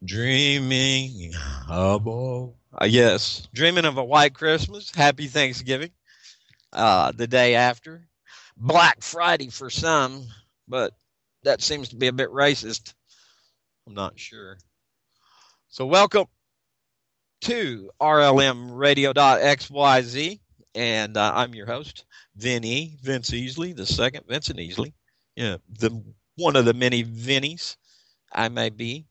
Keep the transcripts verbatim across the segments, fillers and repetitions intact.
Dreaming of a, uh, yes, dreaming of a white Christmas. Happy Thanksgiving. Uh, the day after, Black Friday for some, but that seems to be a bit racist. I'm not sure. So welcome to R L M Radio X Y Z, and uh, I'm your host, Vinny Vince Easley, the second Vincent Easley. Yeah, the one of the many Vinnies I may be.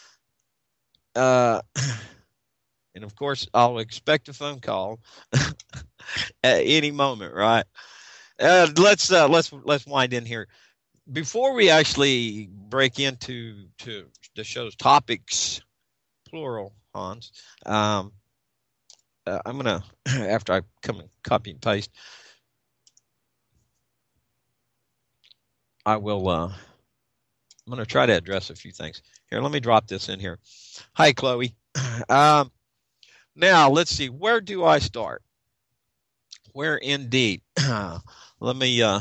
Uh, and of course, I'll expect a phone call at any moment, right? Uh, let's uh, let's let's wind in here before we actually break into to the show's topics, plural, Hans. Um, uh, I'm gonna after I come and copy and paste, I will. Uh, I'm gonna try to address a few things here. Let me drop this in here. Hi, Chloe. Um, now let's see. Where do I start? Where indeed? Let me. Uh,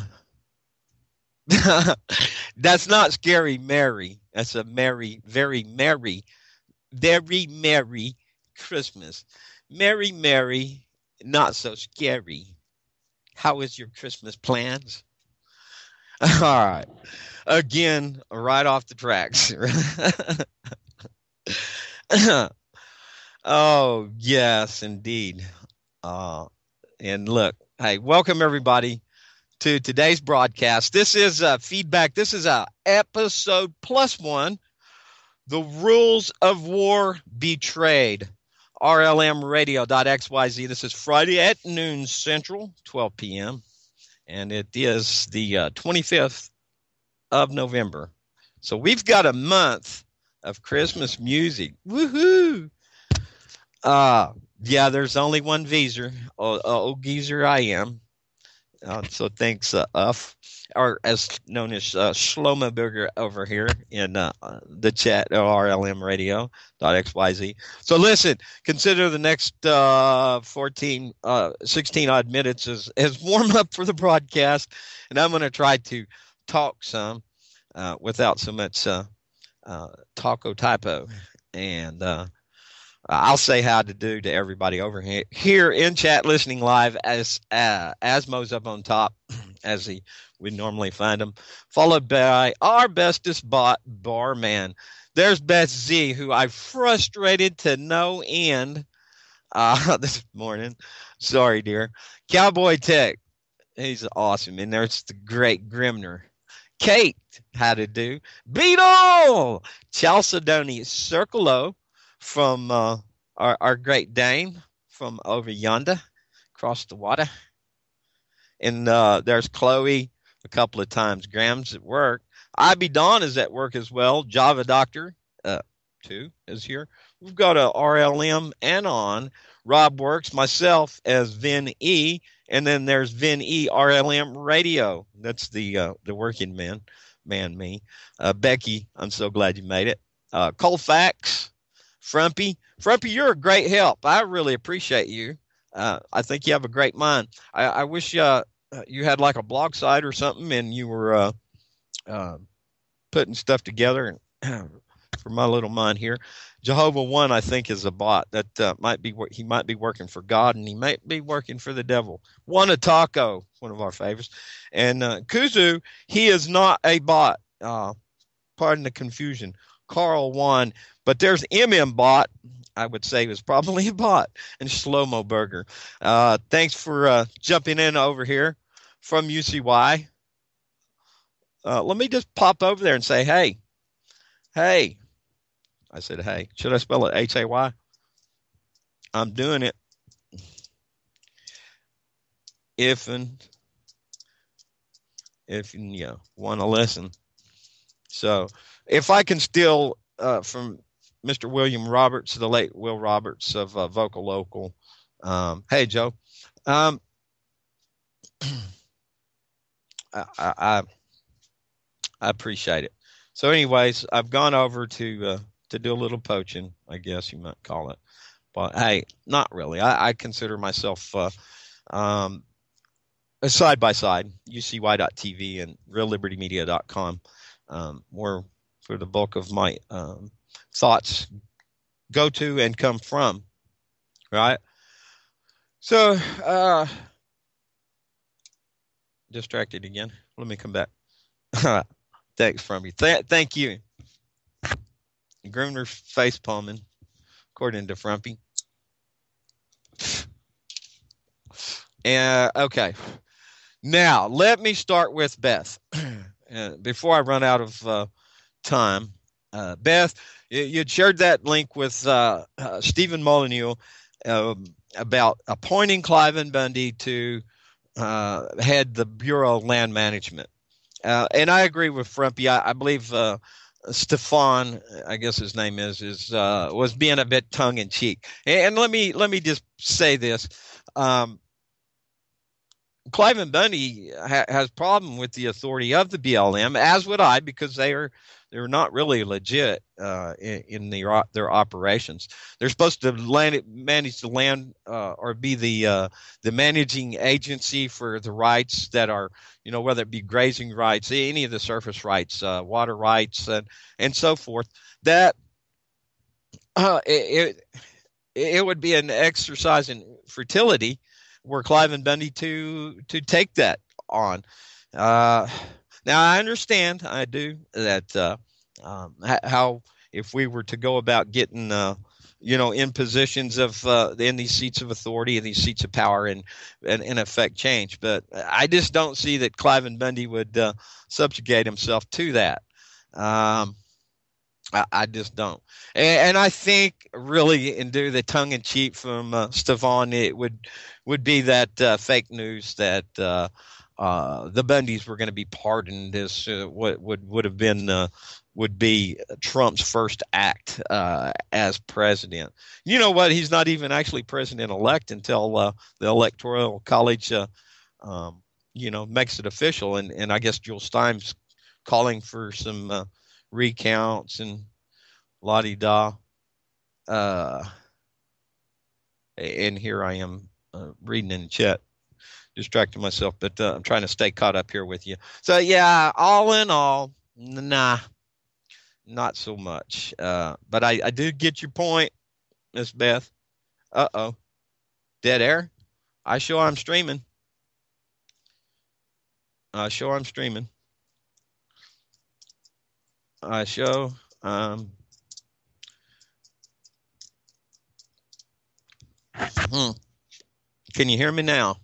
that's not Scary Mary. That's a merry, very merry, very merry Christmas. Merry, merry, not so scary. How is your Christmas plans? All right. Again, right off the tracks. Oh, yes, indeed. Uh, and look, hey, welcome everybody to today's broadcast. This is uh, feedback. This is a episode plus one. The Rules of War Betrayed. R L M Radio X Y Z. This is Friday at noon Central, twelve p.m. And it is the uh, twenty-fifth of November. So we've got a month of Christmas music. Woohoo! Uh, yeah, there's only one Veezer. Oh, oh geezer I am. Uh, so thanks, uh, Uff, or as known as uh, Shlomo Burger over here in uh, the chat at R L M Radio X Y Z. So listen, consider the next uh, fourteen, uh, sixteen odd minutes as, as warm up for the broadcast, and I'm going to try to talk some uh, without so much uh, uh, taco typo, and uh, I'll say how to do to everybody over here, here in chat listening live as uh, Asmo's up on top as he we normally find him, followed by our bestest bot barman. There's Beth Z, who I frustrated to no end uh, this morning. Sorry, dear. Cowboy Tech, he's awesome. And there's the great Grimner. Kate, how to do. Beetle! Chalcedony Circolo from uh, our, our Great Dane from over yonder, across the water. And uh, there's Chloe a couple of times. Graham's at work. I B Dawn is at work as well. Java Doctor, uh, too, is here. We've got a R L M and on. Rob Works, myself as Vin E, and then there's Vin E R L M Radio. That's the uh, the working man, man me. Uh, Becky, I'm so glad you made it. Uh, Colfax, Frumpy. Frumpy, you're a great help. I really appreciate you. Uh, I think you have a great mind. I, I wish uh, you had like a blog site or something, and you were uh, uh, putting stuff together. And for my little mind here, Jehovah One, I think, is a bot that uh, might be he might be working for God, and he might be working for the devil. One a taco, one of our favorites, and uh, Kuzu, he is not a bot. Uh, pardon the confusion. Carl One, but there's M M Bot. I would say was probably a bot, and Shlomo Burger. Uh, thanks for uh, jumping in over here from U C Y. Uh, let me just pop over there and say, hey, hey. I said, hey. Should I spell it H A Y? I'm doing it. If and if you want to listen. So if I can steal uh, from Mister William Roberts, the late Will Roberts of uh, Vocal Local. Um, hey, Joe. Um, I, I I appreciate it. So, anyways, I've gone over to uh, to do a little poaching, I guess you might call it. But hey, not really. I, I consider myself uh, um, a side by side, U C Y dot T V and Real Liberty Media dot com, um, where for the bulk of my um, thoughts go to and come from, right? So, uh, distracted again. Let me come back. Thanks from you. Th- thank you. Gruner face palming, according to Frumpy. And okay, now let me start with Beth. uh, before I run out of uh, time, uh, Beth, you, you'd shared that link with uh, uh, Stephen Molyneux um, about appointing Cliven Bundy to uh, head the Bureau of Land Management. Uh, and I agree with Frumpy. I, I believe uh, Stefan, I guess his name is, is uh, was being a bit tongue in cheek. And, and let me let me just say this: um, Cliven Bundy ha- has problem with the authority of the B L M, as would I, because they are they're not really legit uh, in, in the, their operations. They're supposed to land, manage the land uh, or be the uh, the managing agency for the rights that are, you know, whether it be grazing rights, any of the surface rights, uh, water rights, and and so forth. That uh, it, it it would be an exercise in futility were Cliven Bundy to to take that on. Uh, now I understand, I do, that uh, um, how if we were to go about getting, uh, you know, in positions of uh, in these seats of authority and these seats of power and and in effect change, but I just don't see that Cliven Bundy would uh, subjugate himself to that. Um, I, I just don't, and, and I think really, and do the tongue in cheek from uh, Stefan, it would would be that uh, fake news that uh, uh, the Bundys were going to be pardoned as uh, what would would have been uh, would be Trump's first act uh, as president. You know what? He's not even actually president elect until uh, the Electoral College, uh, um, you know, makes it official, and and I guess Jill Stein's calling for some. Uh, recounts and la di da. Uh, and here I am uh, reading in the chat, distracting myself, but uh, I'm trying to stay caught up here with you. So, yeah, all in all, nah, not so much. Uh, but I, I do get your point, Miss Beth. Uh oh. Dead air? I show I'm streaming. I show I'm streaming. I show um hmm. Can you hear me now?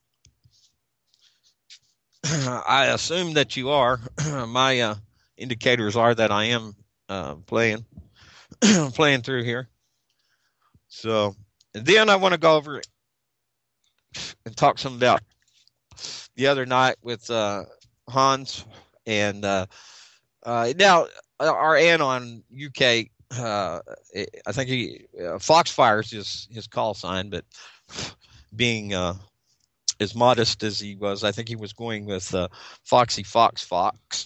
I assume that you are. My uh, indicators are that I am uh, playing playing through here. So then I want to go over and talk some about the other night with uh, Hans and uh, uh, now our Anon U K. Uh, I think he uh, Foxfire's his his call sign, but being uh, as modest as he was, I think he was going with uh, Foxy Fox Fox.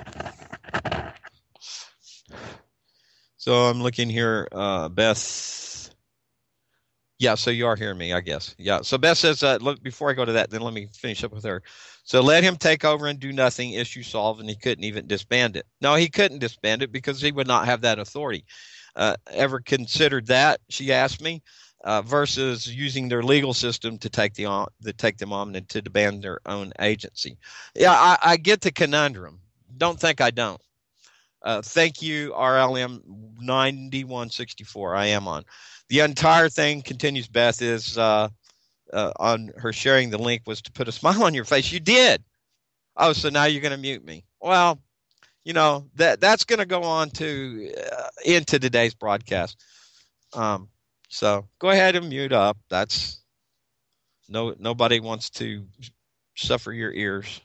So I'm looking here, uh, Beth. Yeah, so you are hearing me, I guess. Yeah. So Beth says, uh, look, before I go to that, then let me finish up with her. So let him take over and do nothing, issue solved, and he couldn't even disband it. No, he couldn't disband it because he would not have that authority. Uh, ever considered that? She asked me. Uh, versus using their legal system to take the on, to take them on and to demand their own agency. Yeah, I, I get the conundrum. Don't think I don't. Uh, thank you, R L M ninety-one sixty-four. I am on. The entire thing, continues Beth, is uh, uh, on her sharing the link was to put a smile on your face. You did. Oh, so now you're going to mute me. Well, you know, that that's going to go on to uh, into today's broadcast. Um, So go ahead and mute up. That's no nobody wants to suffer your ears.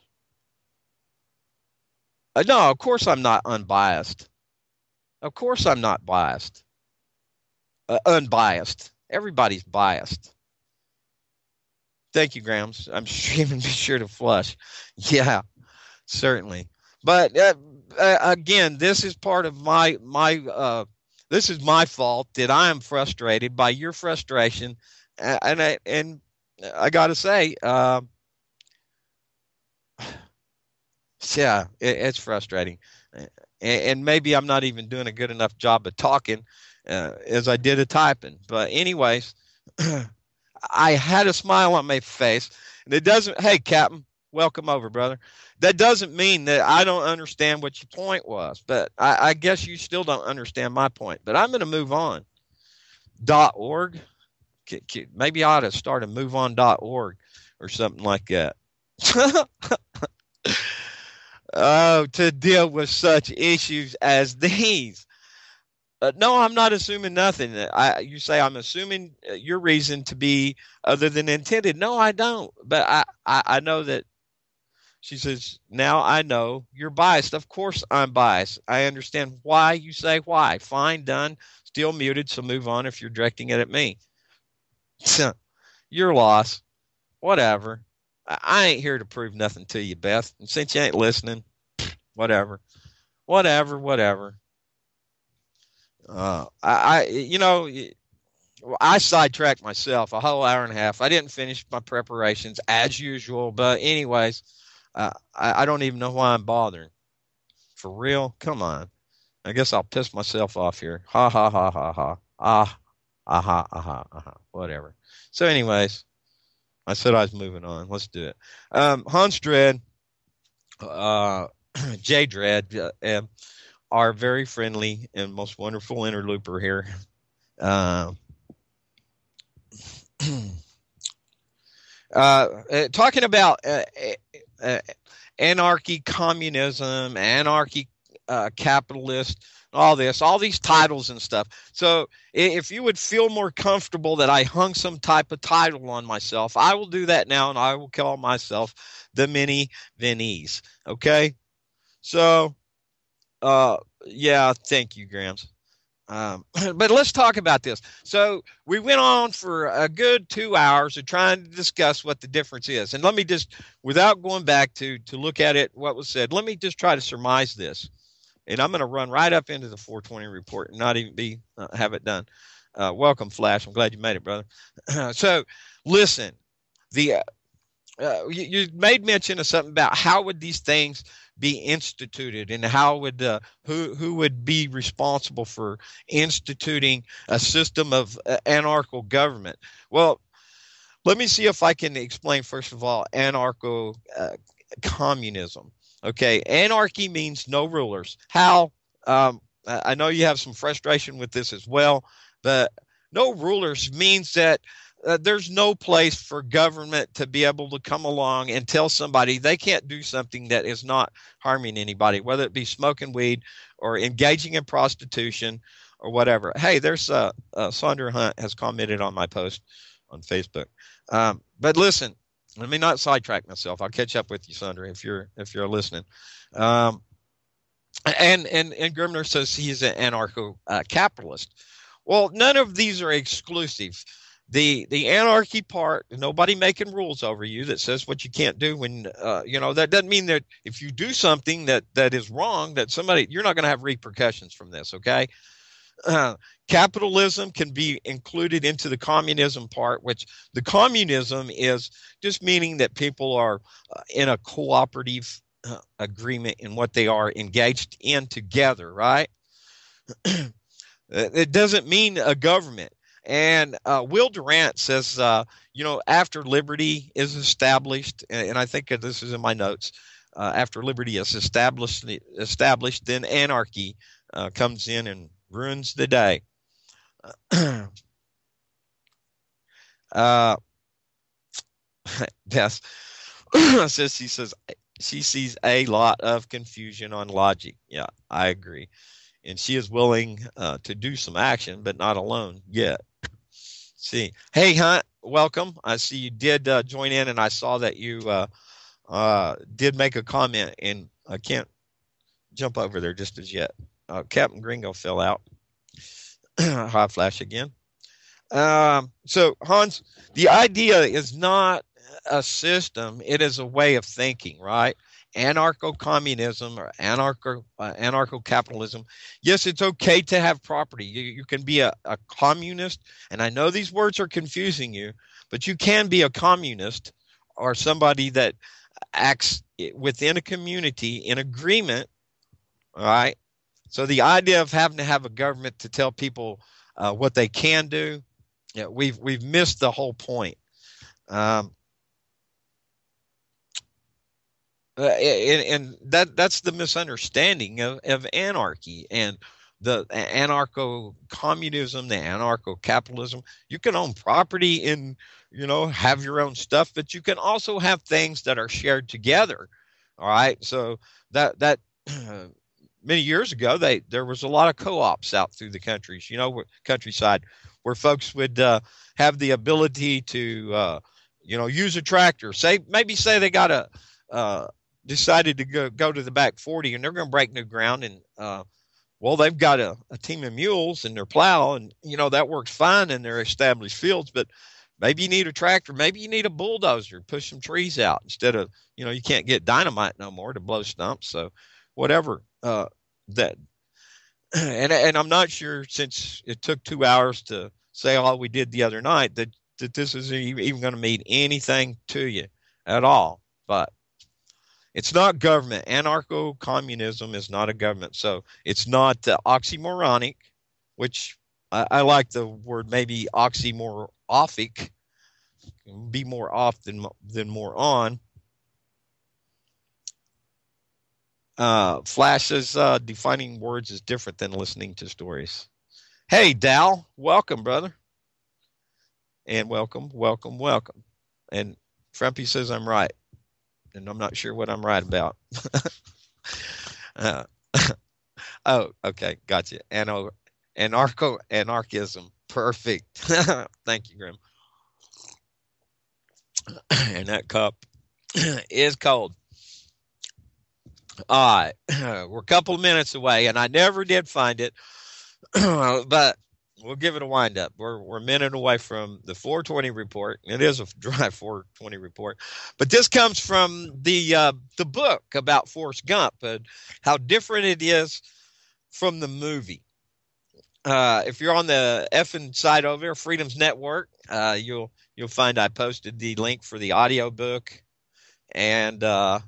Uh, no, of course I'm not unbiased. Of course I'm not biased. Uh, unbiased. Everybody's biased. Thank you, Grams. I'm sure even be sure to flush. Yeah, certainly. But uh, uh, again, this is part of my my. Uh, this is my fault that I am frustrated by your frustration, and and I, and I got to say, uh, yeah, it, it's frustrating. and, and maybe I'm not even doing a good enough job of talking uh, as I did of typing. But anyways, I had a smile on my face, and it doesn't. Hey, Captain, welcome over, brother. That doesn't mean that I don't understand what your point was, but I, I guess you still don't understand my point. But I'm going to move on. Dot org. Maybe I ought to start a move on dot org or something like that. Oh, to deal with such issues as these. Uh, no, I'm not assuming nothing. I, you say I'm assuming your reason to be other than intended. No, I don't. But I, I, I know that she says, now I know you're biased. Of course I'm biased. I understand why you say why. Fine, done. Still muted, so move on if you're directing it at me. Your loss. Whatever. I, I ain't here to prove nothing to you, Beth. And since you ain't listening, whatever. Whatever, whatever. Uh, I, I, you know, I sidetracked myself a whole hour and a half. I didn't finish my preparations as usual, but anyways, uh, I, I don't even know why I'm bothering. For real? Come on. I guess I'll piss myself off here. Ha ha ha ha ha. Ah, aha, aha, aha. Whatever. So anyways, I said I was moving on. Let's do it. Um, Hans Dredd, uh, Jay Dredd, uh, um, our very friendly and most wonderful interlooper here. Uh, uh, talking about uh, uh, anarchy, communism, anarchy, uh, capitalist, all this, all these titles and stuff. So if you would feel more comfortable that I hung some type of title on myself, I will do that now, and I will call myself the Mini Vinnies. Okay? So... Uh, yeah, thank you, Grams. Um, but let's talk about this. So we went on for a good two hours of trying to discuss what the difference is. And let me just, without going back to, to look at it, what was said, let me just try to surmise this. And I'm going to run right up into the four twenty report and not even be, uh, have it done. Uh, welcome, Flash. I'm glad you made it, brother. So listen, the, uh, uh, you, you made mention of something about how would these things be instituted, and how would uh, who who would be responsible for instituting a system of uh, anarcho government? Well, let me see if I can explain first of all anarcho uh, communism. Okay, anarchy means no rulers. How? Um, I know you have some frustration with this as well, but no rulers means that Uh, there's no place for government to be able to come along and tell somebody they can't do something that is not harming anybody, whether it be smoking weed or engaging in prostitution or whatever. Hey, there's uh, uh, Sandra Hunt has commented on my post on Facebook. Um, but listen, let me not sidetrack myself. I'll catch up with you, Sandra, if you're if you're listening. Um, and and and Grimner says he's an anarcho-capitalist. Uh, well, none of these are exclusive. The the anarchy part, nobody making rules over you that says what you can't do when, uh, you know, that doesn't mean that if you do something that, that is wrong, that somebody, you're not going to have repercussions from this, okay? Uh, capitalism can be included into the communism part, which the communism is just meaning that people are uh, in a cooperative uh, agreement in what they are engaged in together, right? It doesn't mean a government. And uh, Will Durant says, uh, you know, after liberty is established, and I think this is in my notes, uh, after liberty is established, established, then anarchy uh, comes in and ruins the day. uh, Beth says she says she sees a lot of confusion on logic. Yeah, I agree. And she is willing uh, to do some action, but not alone yet. See, hey, Hunt, welcome. I see you did uh, join in, and I saw that you uh, uh, did make a comment, and I can't jump over there just as yet. Uh, Captain Gringo fell out. Hi, Flash again. Um, so, Hans, the idea is not a system. It is a way of thinking, right? Anarcho-communism or anarcho uh, anarcho-capitalism. Yes, it's okay to have property. You, you can be a, a communist, and I know these words are confusing you, but you can be a communist or somebody that acts within a community in agreement, all right, So the idea of having to have a government to tell people uh, what they can do, yeah, we've we've missed the whole point. Um, uh, and, and that that's the misunderstanding of, of anarchy and the anarcho-communism, the anarcho-capitalism. You can own property and, you know, have your own stuff, but you can also have things that are shared together. All right, so that that many years ago, they there was a lot of co-ops out through the countries, you know, countryside, where folks would uh, have the ability to, uh, you know, use a tractor. Say maybe say they got a uh, decided to go go to the back forty and they're going to break new ground, and uh, well, they've got a, a team of mules and their plow, and you know that works fine in their established fields, but maybe you need a tractor. Maybe you need a bulldozer to push some trees out instead of, you know, you can't get dynamite no more to blow stumps. So whatever uh, that, and and I'm not sure, since it took two hours to say all we did the other night, that that this is even going to mean anything to you at all. But it's not government. Anarcho-communism is not a government, so it's not uh, oxymoronic, which I, I like the word maybe oxymorphic. Be more off than than more on. Uh, Flash is uh, defining words is different than listening to stories. Hey, Dal, welcome, brother. And welcome, welcome, welcome. And Frumpy says I'm right. And I'm not sure what I'm right about. uh, oh, okay, gotcha. Ano, anarcho, anarchism. Perfect. Thank you, Grim. And that cup is cold. All right, we're a couple of minutes away, and I never did find it, but we'll give it a wind up. We're we're a minute away from the four twenty report. It is a dry four twenty report, but this comes from the uh, the book about Forrest Gump and how different it is from the movie. Uh, if you're on the effing site over there, Freedom's Network, uh, you'll you'll find I posted the link for the audio book. And uh,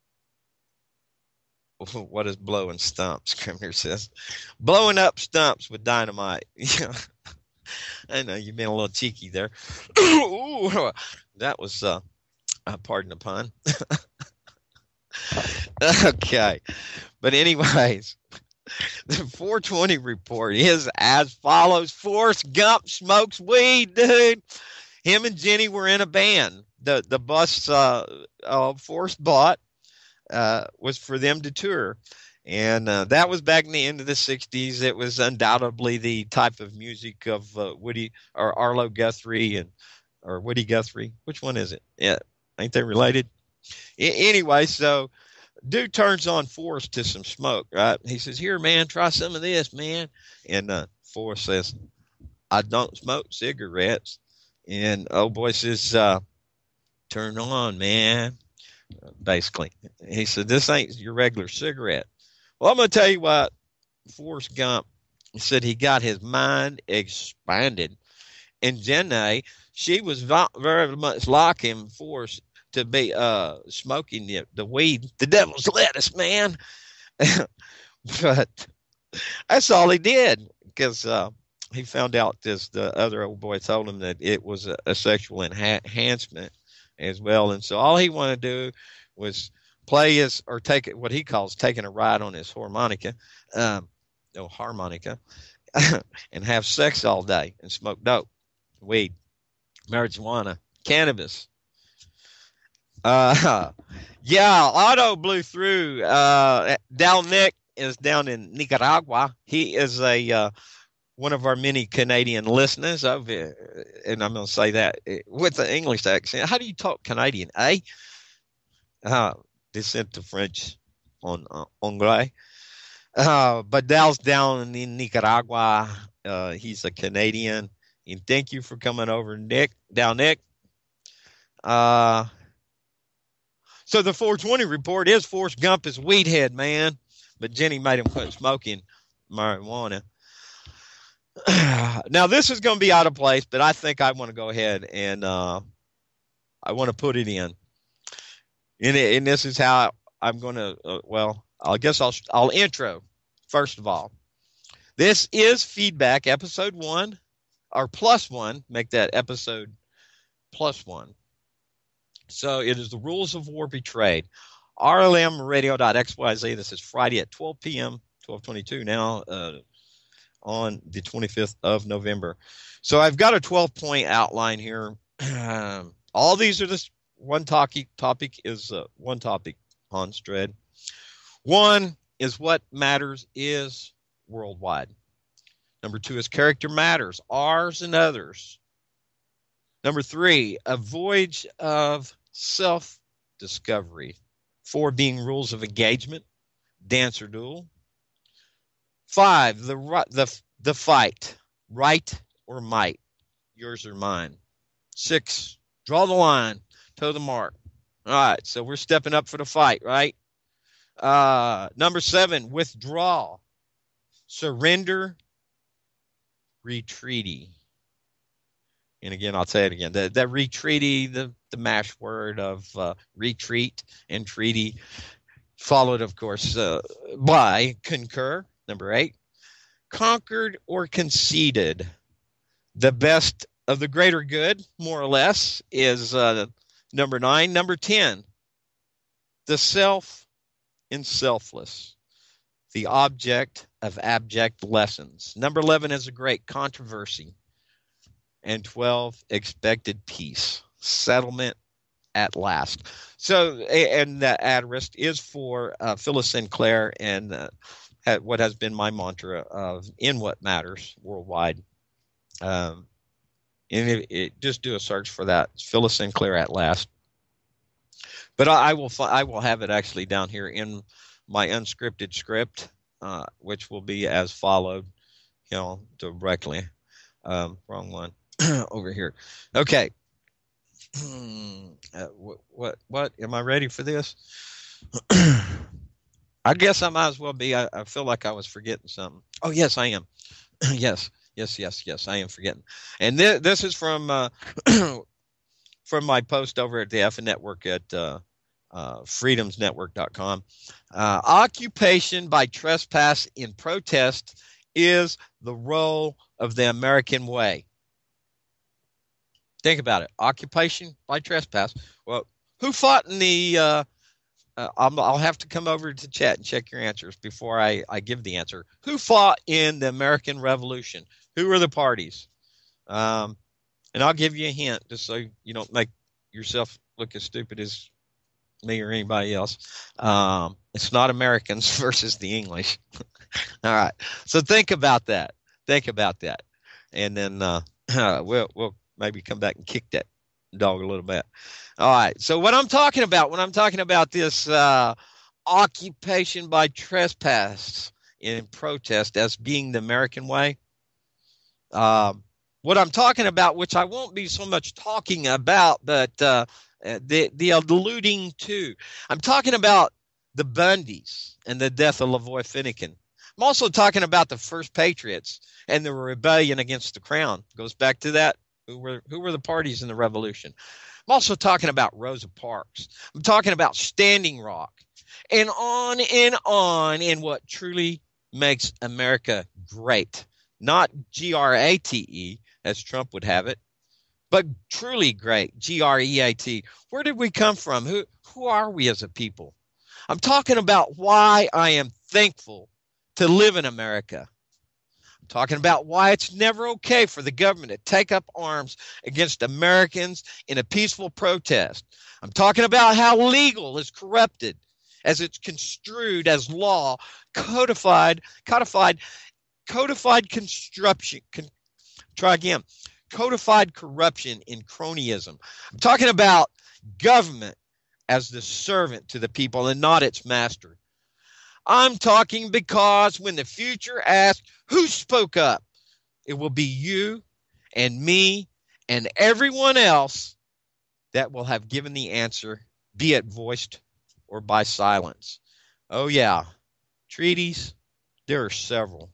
what is blowing stumps? Scrivener says, blowing up stumps with dynamite. I know you've been a little cheeky there. Ooh, that was, uh, uh, pardon the pun. Okay, but anyways. The four twenty report is as follows. Forrest Gump smokes weed, dude. Him and Jenny were in a band. The the bus uh, uh, Forrest bought uh, was for them to tour. And uh, that was back in the end of the sixties. It was undoubtedly the type of music of uh, Woody or Arlo Guthrie and or Woody Guthrie. Which one is it? Yeah, ain't they related? I- anyway, so dude turns on Forrest to some smoke, right? He says, here, man, try some of this, man. And uh, Forrest says, I don't smoke cigarettes. And old boy says, uh, turn on, man. Basically, he said, this ain't your regular cigarette. Well, I'm going to tell you what, Forrest Gump said he got his mind expanded. And Jenny, she was very much like him, Forrest, to be uh, smoking the, the weed, the devil's lettuce, man. But that's all he did, because uh, he found out this, the other old boy told him that it was a, a sexual enha- enhancement as well. And so all he wanted to do was play his, or take it, what he calls taking a ride on his harmonica, um, no, harmonica, and have sex all day and smoke dope, weed, marijuana, cannabis. Uh, yeah, Otto blew through. Uh, Dal Nick is down in Nicaragua. He is a uh, one of our many Canadian listeners over, and I'm going to say that with the English accent. How do you talk Canadian, eh? Uh, descent to French on uh, anglais. Uh, but Dal's down in Nicaragua. Uh, he's a Canadian. And thank you for coming over, Nick. Dal Nick. Uh, So the four twenty report is Forrest Gump is weed head, man. But Jenny made him quit smoking marijuana. Now, this is going to be out of place, but I think I want to go ahead and uh, I want to put it in. And, it, and this is how I'm going to, uh, well, I guess I'll I'll intro first of all. This is feedback, episode one, or plus one. Make that episode plus one. So it is the rules of war betrayed. R L M radio dot x y z. This is Friday at twelve p.m., twelve twenty-two now, uh, on the twenty-fifth of November. So I've got a twelve-point outline here. Um, all these are this one topic. Topic is uh, one topic, Hans Dredd. One is what matters is worldwide. Number two is character matters, ours and others. Number three, a voyage of self-discovery. Four being rules of engagement, dance or duel. Five, the the the fight, right or might, yours or mine. Six, draw the line, toe the mark. All right, so we're stepping up for the fight, right? Uh, number seven, withdraw, surrender, retreaty. And again, I'll say it again. That that retreaty, the, the mash word of uh, retreat and treaty, followed, of course, uh, by concur, number eight. Conquered or conceded. The best of the greater good, more or less, is uh, number nine. Number ten, the self in selfless. The object of abject lessons. Number eleven is a great controversy. And twelve, expected peace, settlement at last. So, and that address is for uh, Phyllis Sinclair and uh, what has been my mantra of in what matters worldwide. Um, and it, it, just do a search for that, Phyllis Sinclair at last. But I, I will I will have it actually down here in my unscripted script, uh, which will be as followed, you know, directly. Um, wrong one. Over here. Okay. uh, what, what, what, am I ready for this? I guess I might as well be. I, I feel like I was forgetting something. Oh, yes, I am. yes, yes, yes, yes, I am forgetting. And th- this is from, uh, from my post over at the F N Network at uh, uh, freedoms network dot com. Uh, occupation by trespass in protest is the role of the American way. Think about it. Occupation by trespass. Well, who fought in the uh, uh, I'll, I'll have to come over to chat and check your answers before I, I give the answer. Who fought in the American Revolution? Who were the parties? Um, and I'll give you a hint just so you don't make yourself look as stupid as me or anybody else. Um, it's not Americans versus the English. All right. So think about that. Think about that. And then uh, we'll, we'll maybe come back and kick that dog a little bit. All right. So what I'm talking about when I'm talking about this uh, occupation by trespass in protest as being the American way, um, what I'm talking about, which I won't be so much talking about, but uh, the the alluding to, I'm talking about the Bundys and the death of Lavoy Finnegan. I'm also talking about the First Patriots and the rebellion against the crown. Goes back to that. Who were who were the parties in the revolution? I'm also talking about Rosa Parks. I'm talking about Standing Rock, and on and on in what truly makes America great. Not G R A T E, as Trump would have it, but truly great, G R E A T. Where did we come from? Who who are we as a people? I'm talking about why I am thankful to live in America. I'm talking about why it's never okay for the government to take up arms against Americans in a peaceful protest. I'm talking about how legal is corrupted as it's construed as law, codified, codified, codified construction. Con, try again. Codified corruption in cronyism. I'm talking about government as the servant to the people and not its master. I'm talking because when the future asks who spoke up, it will be you and me and everyone else that will have given the answer, be it voiced or by silence. Oh, yeah. Treaties, there are several.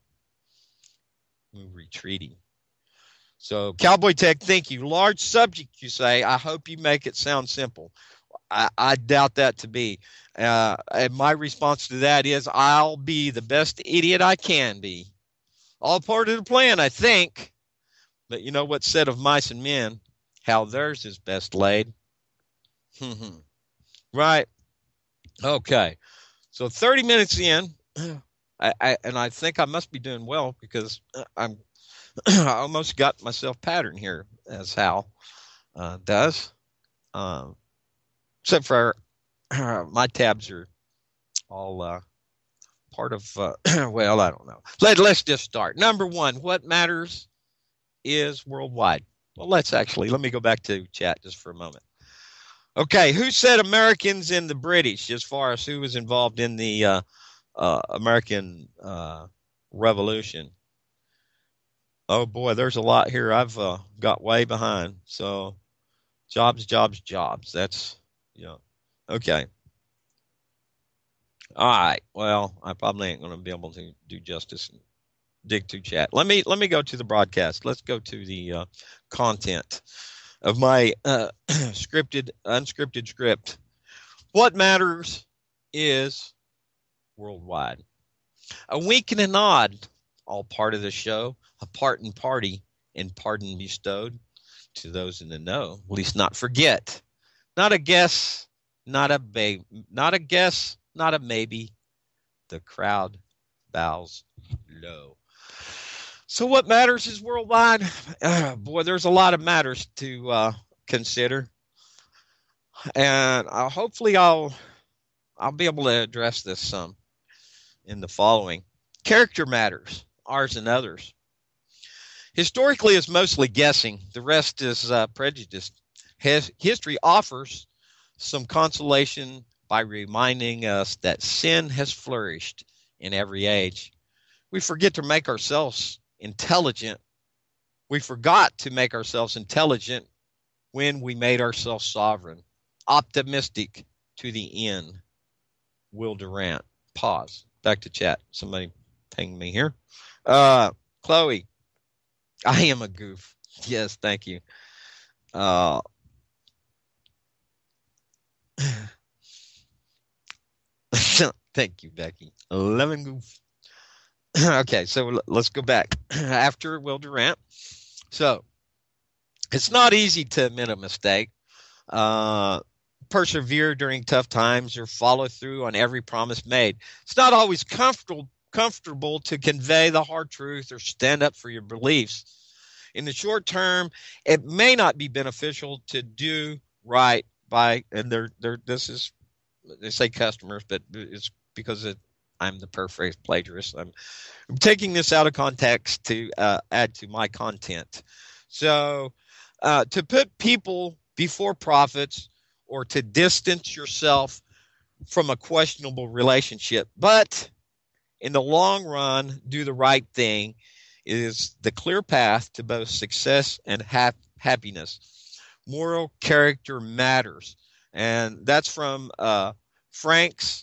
Retreaty. So, Cowboy Tech, thank you. Large subject, you say. I hope you make it sound simple. I, I doubt that to be. Uh, and my response to that is I'll be the best idiot I can be. All part of the plan, I think. But you know what's said of mice and men? How theirs is best laid. Right. Okay. So thirty minutes in, I, I and I think I must be doing well because I'm I almost got myself patterned here as Hal uh, does. Um, except for my tabs are all uh, part of, uh, well, I don't know. Let, let's just start. Number one, what matters is worldwide. Well, let's actually, let me go back to chat just for a moment. Okay, who said Americans and the British as far as who was involved in the uh, uh, American uh, Revolution? Oh, boy, there's a lot here I've uh, got way behind. So jobs, jobs, jobs. That's, you know, okay. All right. Well, I probably ain't going to be able to do justice and dig to chat. Let me let me go to the broadcast. Let's go to the uh, content of my uh, scripted, unscripted script. What matters is worldwide. A wink and a nod, all part of the show. A part and party and pardon bestowed to those in the know. At least not forget. Not a guess, not a babe, not a guess, not a maybe. The crowd bows low. So what matters is worldwide. Uh, boy, there's a lot of matters to uh, consider, and uh, hopefully I'll I'll be able to address this some in the following. Character matters, ours and others. Historically, it's mostly guessing. The rest is uh, prejudice. His, history offers some consolation by reminding us that sin has flourished in every age. We forget to make ourselves intelligent. We forgot to make ourselves intelligent when we made ourselves sovereign, optimistic to the end. Will Durant. Pause. Back to chat. Somebody pinged me here. Uh, Chloe. I am a goof. Yes, thank you. Uh, thank you, Becky. Lemon goof. Okay, so let's go back. After Will Durant. So, it's not easy to admit a mistake, uh, persevere during tough times, or follow through on every promise made. It's not always comfortable comfortable to convey the hard truth or stand up for your beliefs. In the short term, it may not be beneficial to do right by, and they're, they're, this is, they say customers, but it's because it, I'm the paraphrase plagiarist. I'm, I'm taking this out of context to uh, add to my content. So uh, to put people before profits or to distance yourself from a questionable relationship, but in the long run, do the right thing is the clear path to both success and hap- happiness. Moral character matters. And that's from uh, Frank's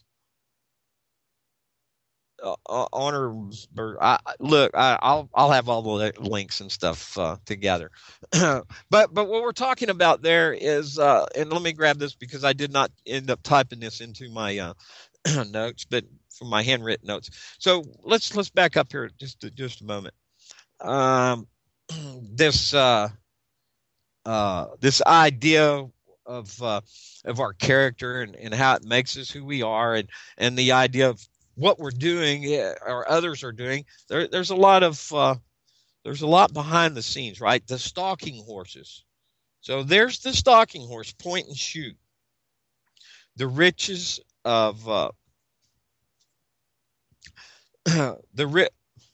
uh, honor. Or, I, look, I, I'll I'll have all the links and stuff uh, together. but but what we're talking about there is, uh, and let me grab this because I did not end up typing this into my uh, notes, but from my handwritten notes. So let's let's back up here just just a moment. Um, this uh, uh, this idea of uh, of our character and, and how it makes us who we are, and and the idea of what we're doing or others are doing. There, there's a lot of uh, there's a lot behind the scenes, right? The stalking horses. So there's the stalking horse, point and shoot. The riches of uh, the ri-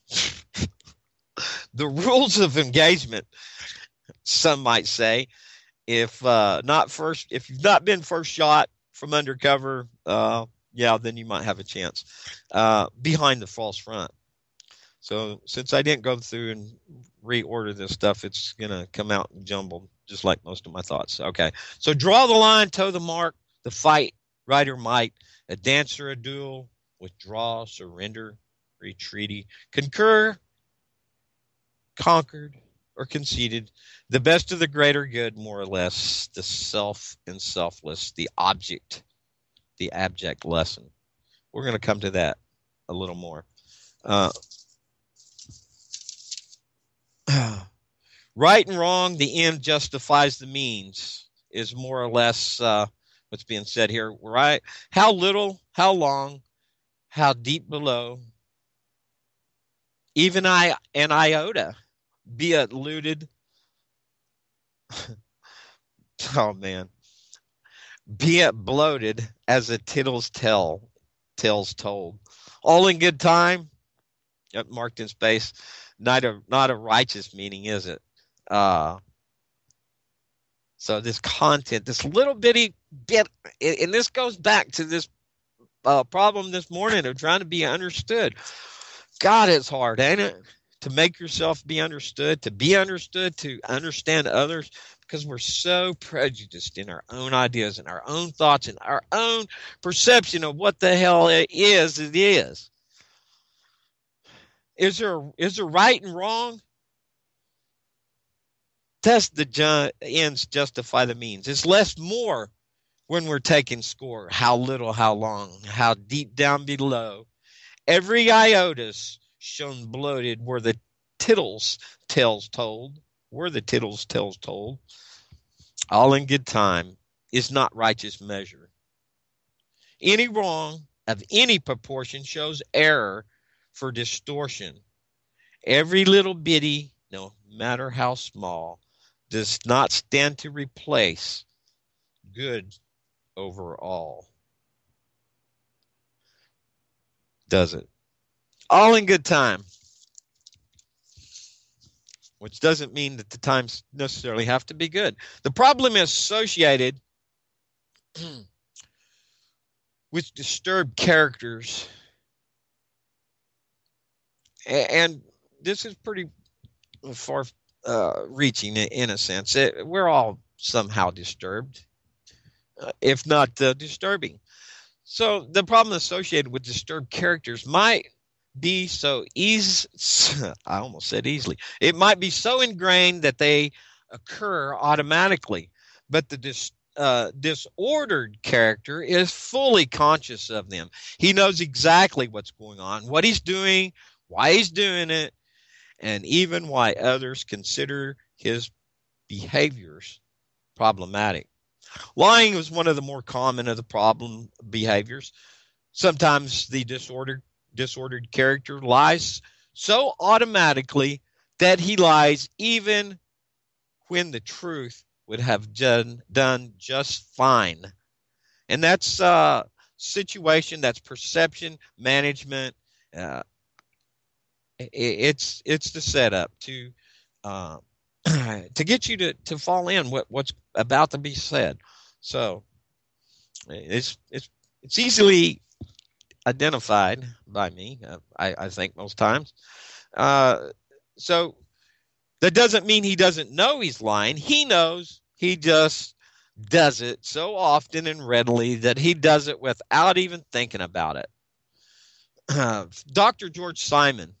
the rules of engagement, some might say, if uh, not first, if you've not been first shot from undercover, uh, yeah, then you might have a chance uh, behind the false front. So since I didn't go through and reorder this stuff, it's going to come out jumbled, just like most of my thoughts. Okay. So draw the line, toe the mark, the fight, right or might, a dance or a duel, withdraw, surrender, retreaty, concur, conquered, or conceited. The best of the greater good, more or less. The self and selfless, the object, the abject lesson. We're going to come to that a little more. Uh, right and wrong, the end justifies the means, is more or less uh, what's being said here. Right? How little, how long, how deep below, even I an iota, be it looted. Oh man, be it bloated as a tittle's tell, tales told. All in good time. Yep, marked in space. Not a not a righteous meaning, is it? Uh, so this content, this little bitty bit, and this goes back to this uh, problem this morning of trying to be understood. God, it's hard, ain't it? To make yourself be understood, to be understood, to understand others, because we're so prejudiced in our own ideas and our own thoughts and our own perception of what the hell it is, it is. Is there, is there right and wrong? Does the ju- ends justify the means? It's less more when we're taking score. How little, how long, how deep down below. Every iota's shown bloated were the tittles tales told. Were the tittles tales told. All in good time is not righteous measure. Any wrong of any proportion shows error for distortion. Every little bitty, no matter how small, does not stand to replace good overall. Does it? All in good time. Which doesn't mean that the times necessarily have to be good. The problem is associated with disturbed characters. And this is pretty far uh, reaching in a sense. It, we're all somehow disturbed, uh, if not uh, disturbing. So the problem associated with disturbed characters might be so easy, I almost said easily. It might be so ingrained that they occur automatically, but the dis, uh, disordered character is fully conscious of them. He knows exactly what's going on, what he's doing, why he's doing it, and even why others consider his behaviors problematic. Lying is one of the more common of the problem behaviors. Sometimes the disordered disordered character lies so automatically that he lies even when the truth would have done, done just fine. And that's uh, situation, that's perception, management. Uh, it, it's it's the setup to uh, to get you to, to fall in what, what's about to be said. So it's it's it's easily identified by me, uh, I, I think most times. Uh, so that doesn't mean he doesn't know he's lying. He knows. He just does it so often and readily that he does it without even thinking about it. Uh, Doctor George Simon.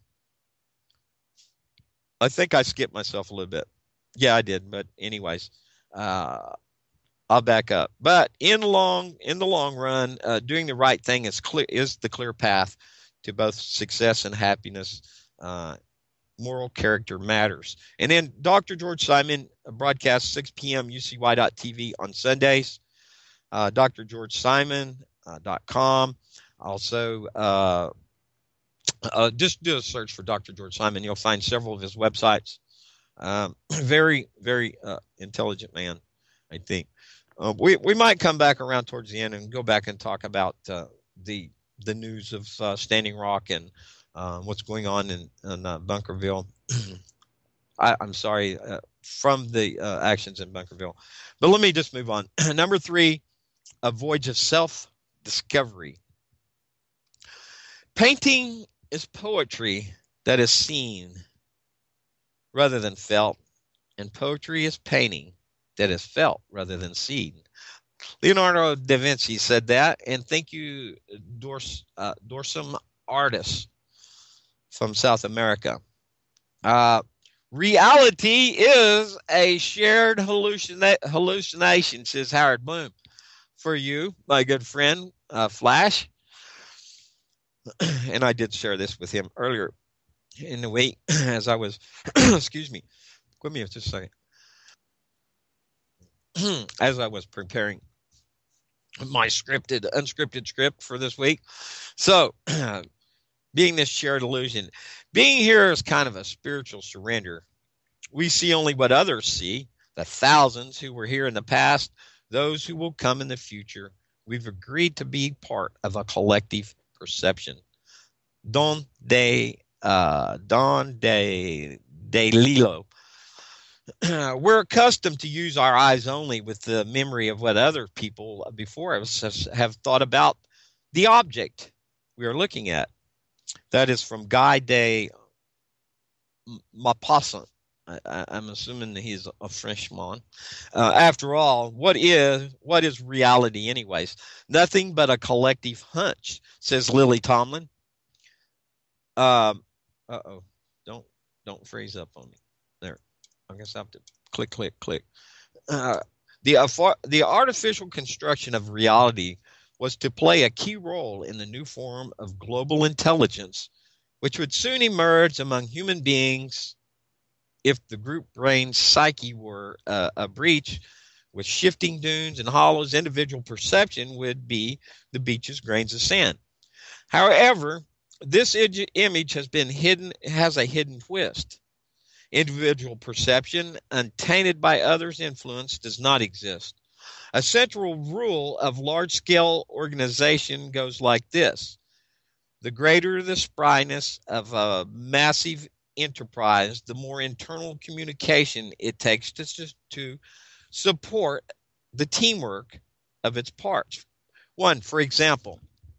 I think I skipped myself a little bit. Yeah, I did. But anyways, uh, I'll back up. But in long, in the long run, uh, doing the right thing is clear is the clear path to both success and happiness. Uh, moral character matters. And then Doctor George Simon broadcasts six p.m. U C Y dot T V on Sundays. Uh, D R George Simon dot com. Also, uh, uh, just do a search for Doctor George Simon. You'll find several of his websites. Um, very, very uh, intelligent man, I think. Uh, we we might come back around towards the end and go back and talk about uh, the the news of uh, Standing Rock and uh, what's going on in, in uh, Bunkerville. I, I'm sorry, uh, from the uh, actions in Bunkerville. But let me just move on. Number three, a voyage of self-discovery. Painting is poetry that is seen rather than felt, and poetry is painting that is felt rather than seen. Leonardo da Vinci said that, and thank you, Dors, uh, Dorsum Artis from South America. Uh, Reality is a shared hallucina- hallucination, says Howard Bloom. For you, my good friend, uh, Flash, and I did share this with him earlier in the week as I was, excuse me, give me just a second, as I was preparing my scripted, unscripted script for this week. So, being this shared illusion, being here is kind of a spiritual surrender. We see only what others see, the thousands who were here in the past, those who will come in the future. We've agreed to be part of a collective perception. Don de uh, Don de de Lilo. We're accustomed to use our eyes only with the memory of what other people before us have thought about the object we are looking at. That is from Guy de Maupassant. I, I'm assuming that he's a Frenchman. Uh, after all, what is what is reality, anyways? Nothing but a collective hunch, says Lily Tomlin. Um, uh oh, don't don't freeze up on me. There, I guess I have to click, click, click. Uh, the uh, the artificial construction of reality was to play a key role in the new form of global intelligence, which would soon emerge among human beings if the group brain psyche were uh, a breach. With shifting dunes and hollows, individual perception would be the beach's grains of sand. However, this image has been hidden, has a hidden twist. Individual perception, untainted by others' influence, does not exist. A central rule of large-scale organization goes like this. The greater the spryness of a massive enterprise, the more internal communication it takes to, to support the teamwork of its parts. One, for example,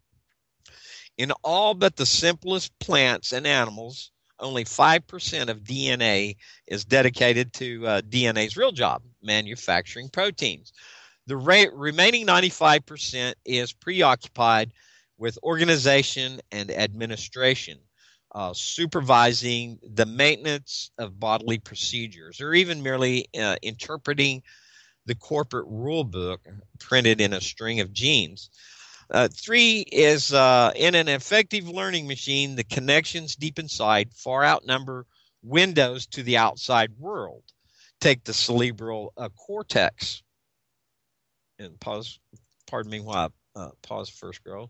in all but the simplest plants and animals, only five percent of D N A is dedicated to uh, D N A's real job, manufacturing proteins. The re- remaining ninety-five percent is preoccupied with organization and administration, uh, supervising the maintenance of bodily procedures, or even merely uh, interpreting the corporate rule book printed in a string of genes. Uh, three is uh, in an effective learning machine, the connections deep inside far outnumber windows to the outside world. Take the cerebral uh, cortex. And pause, pardon me while I uh, pause first, girl.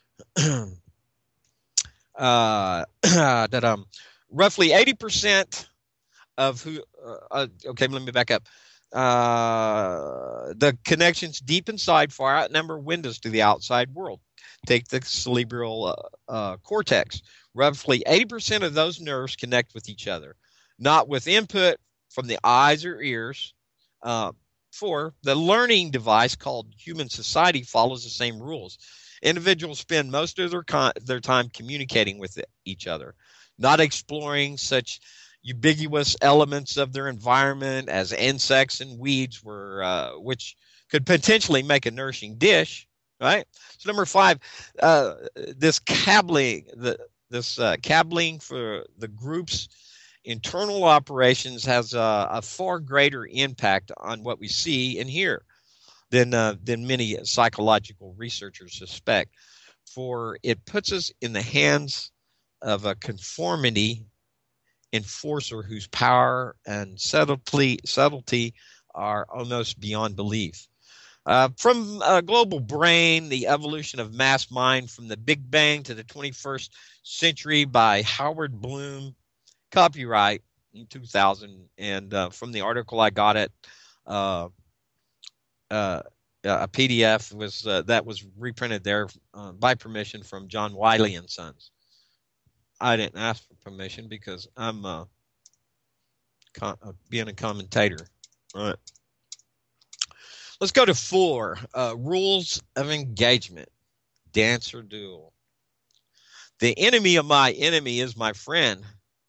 uh, that um, roughly eighty percent of who, uh, uh, okay, let me back up. Uh, the connections deep inside far outnumber windows to the outside world. Take the cerebral uh, uh, cortex. Roughly eighty percent of those nerves connect with each other, not with input from the eyes or ears. Uh, four, the learning device called human society follows the same rules. Individuals spend most of their, con- their time communicating with each other, not exploring such ubiquitous elements of their environment as insects and weeds were, uh, which could potentially make a nourishing dish, right? So number five, uh, this cabling, the, this uh, cabling for the group's internal operations has a, a far greater impact on what we see and hear than uh, than many psychological researchers suspect. For it puts us in the hands of a conformity enforcer whose power and subtlety, subtlety are almost beyond belief. Uh, from a global brain, the evolution of mass mind from the Big Bang to the twenty-first century by Howard Bloom, copyright in two thousand. And uh, from the article I got it, uh, uh, a P D F was uh, that was reprinted there uh, by permission from John Wiley and Sons. I didn't ask for permission because I'm uh, con- uh, being a commentator. All right. Let's go to four. Uh, rules of engagement. Dance or duel. The enemy of my enemy is my friend.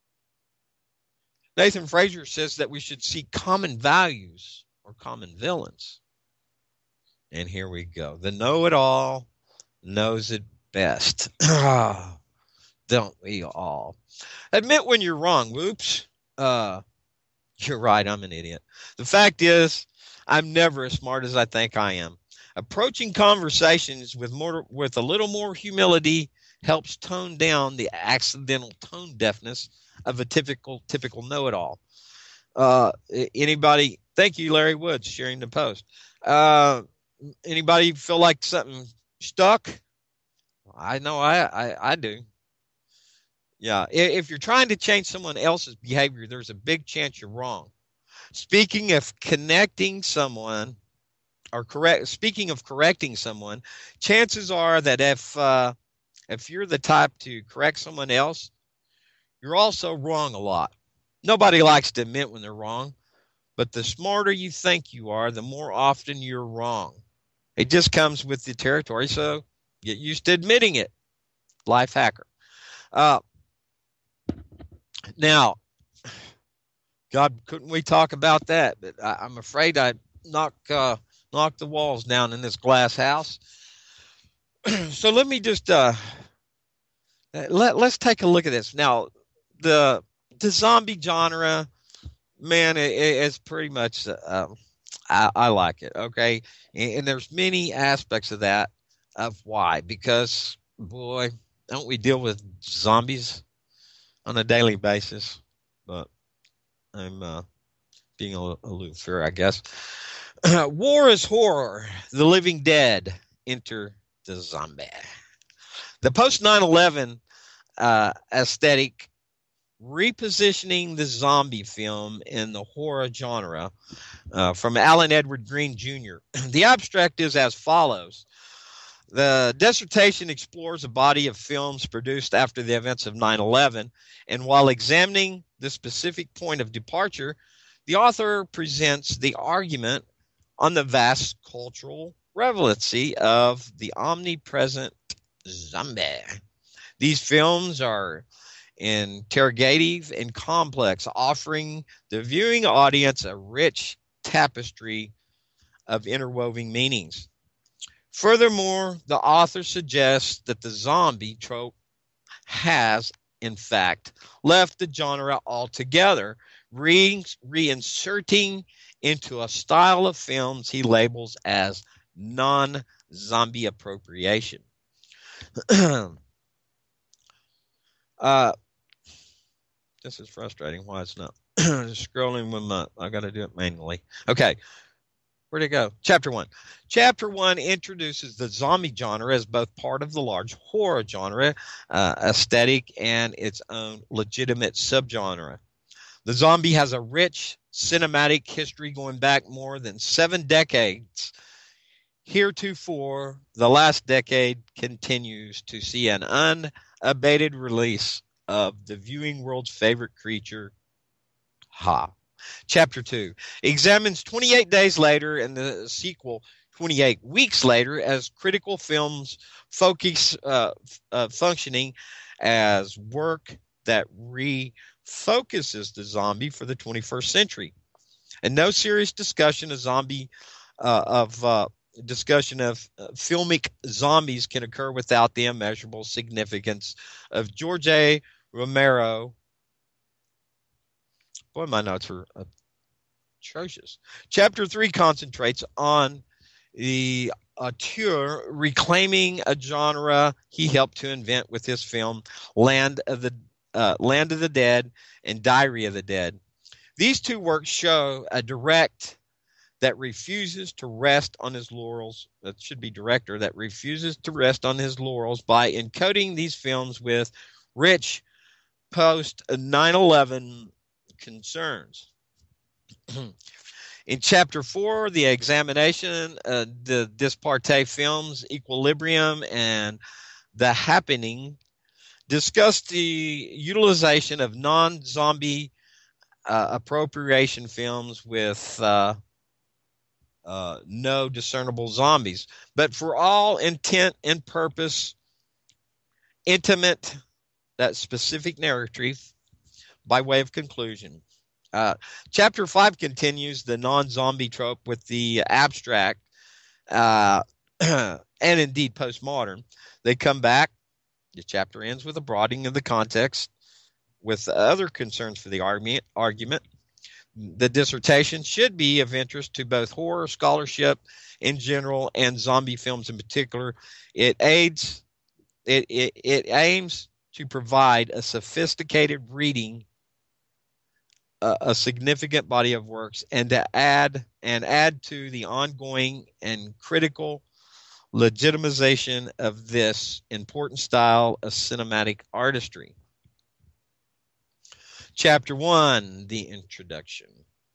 Nathan Frazier says that we should seek common values or common villains. And here we go. The know-it-all knows it best. Don't we all? Admit when you're wrong, whoops. Uh, You're right. I'm an idiot. The fact is, I'm never as smart as I think I am. Approaching conversations with more, with a little more humility helps tone down the accidental tone deafness of a typical typical know-it-all. Uh, anybody? Thank you, Larry Woods, sharing the post. Uh, anybody feel like something stuck? I know I, I, I do. Yeah. If you're trying to change someone else's behavior, there's a big chance you're wrong. Speaking of connecting someone or correct, speaking of correcting someone, chances are that if uh, if you're the type to correct someone else, you're also wrong a lot. Nobody likes to admit when they're wrong, but the smarter you think you are, the more often you're wrong. It just comes with the territory, so get used to admitting it. Life hacker. Uh, now, God, couldn't we talk about that? But I, I'm afraid I knock uh, knock the walls down in this glass house. So let me just uh, let let's take a look at this now. The the zombie genre, man, it, it's pretty much uh, I, I like it. Okay, and, and there's many aspects of that of why because boy, don't we deal with zombies on a daily basis? But I'm uh, being aloof here, I guess. Uh, war is horror. The living dead enter the zombie. The post nine eleven uh, aesthetic repositioning the zombie film in the horror genre uh, from Alan Edward Green Junior The abstract is as follows. The dissertation explores a body of films produced after the events of nine eleven, and while examining the specific point of departure, the author presents the argument on the vast cultural relevancy of the omnipresent zombie. These films are interrogative and complex, offering the viewing audience a rich tapestry of interwoven meanings. Furthermore, the author suggests that the zombie trope has, in fact, left the genre altogether, re- reinserting into a style of films he labels as non-zombie appropriation. uh, this is frustrating. Why it's not scrolling with my, I got to do it manually. Okay. Where'd it go? Chapter one. Chapter one introduces the zombie genre as both part of the large horror genre uh, aesthetic and its own legitimate subgenre. The zombie has a rich cinematic history going back more than seven decades. Heretofore, the last decade continues to see an unabated release of the viewing world's favorite creature, Ha. Chapter two examines twenty-eight days later and the sequel twenty-eight weeks later as critical films focus uh, uh, functioning as work that refocuses the zombie for the twenty-first century. And no serious discussion of zombie uh, of uh, discussion of uh, filmic zombies can occur without the immeasurable significance of George A. Romero. Boy, my notes are atrocious. Chapter three concentrates on the auteur reclaiming a genre he helped to invent with his film Land of the uh, Land of the Dead and Diary of the Dead. These two works show a direct that refuses to rest on his laurels. That should be director that refuses to rest on his laurels by encoding these films with rich post nine eleven concerns. In chapter four, the examination, uh, the Disparte films, Equilibrium, and The Happening discuss the utilization of non-zombie uh, appropriation films with uh, uh, no discernible zombies, but for all intent and purpose, intimate, that specific narrative by way of conclusion. Uh, chapter five continues the non-zombie trope with the abstract uh, and indeed postmodern. They come back. The chapter ends with a broadening of the context with other concerns for the argument. argument. The dissertation should be of interest to both horror scholarship in general and zombie films in particular. It aids, it, it, it aims to provide a sophisticated reading, a, a significant body of works, and to add and add to the ongoing and critical legitimization of this important style of cinematic artistry. Chapter one, the introduction.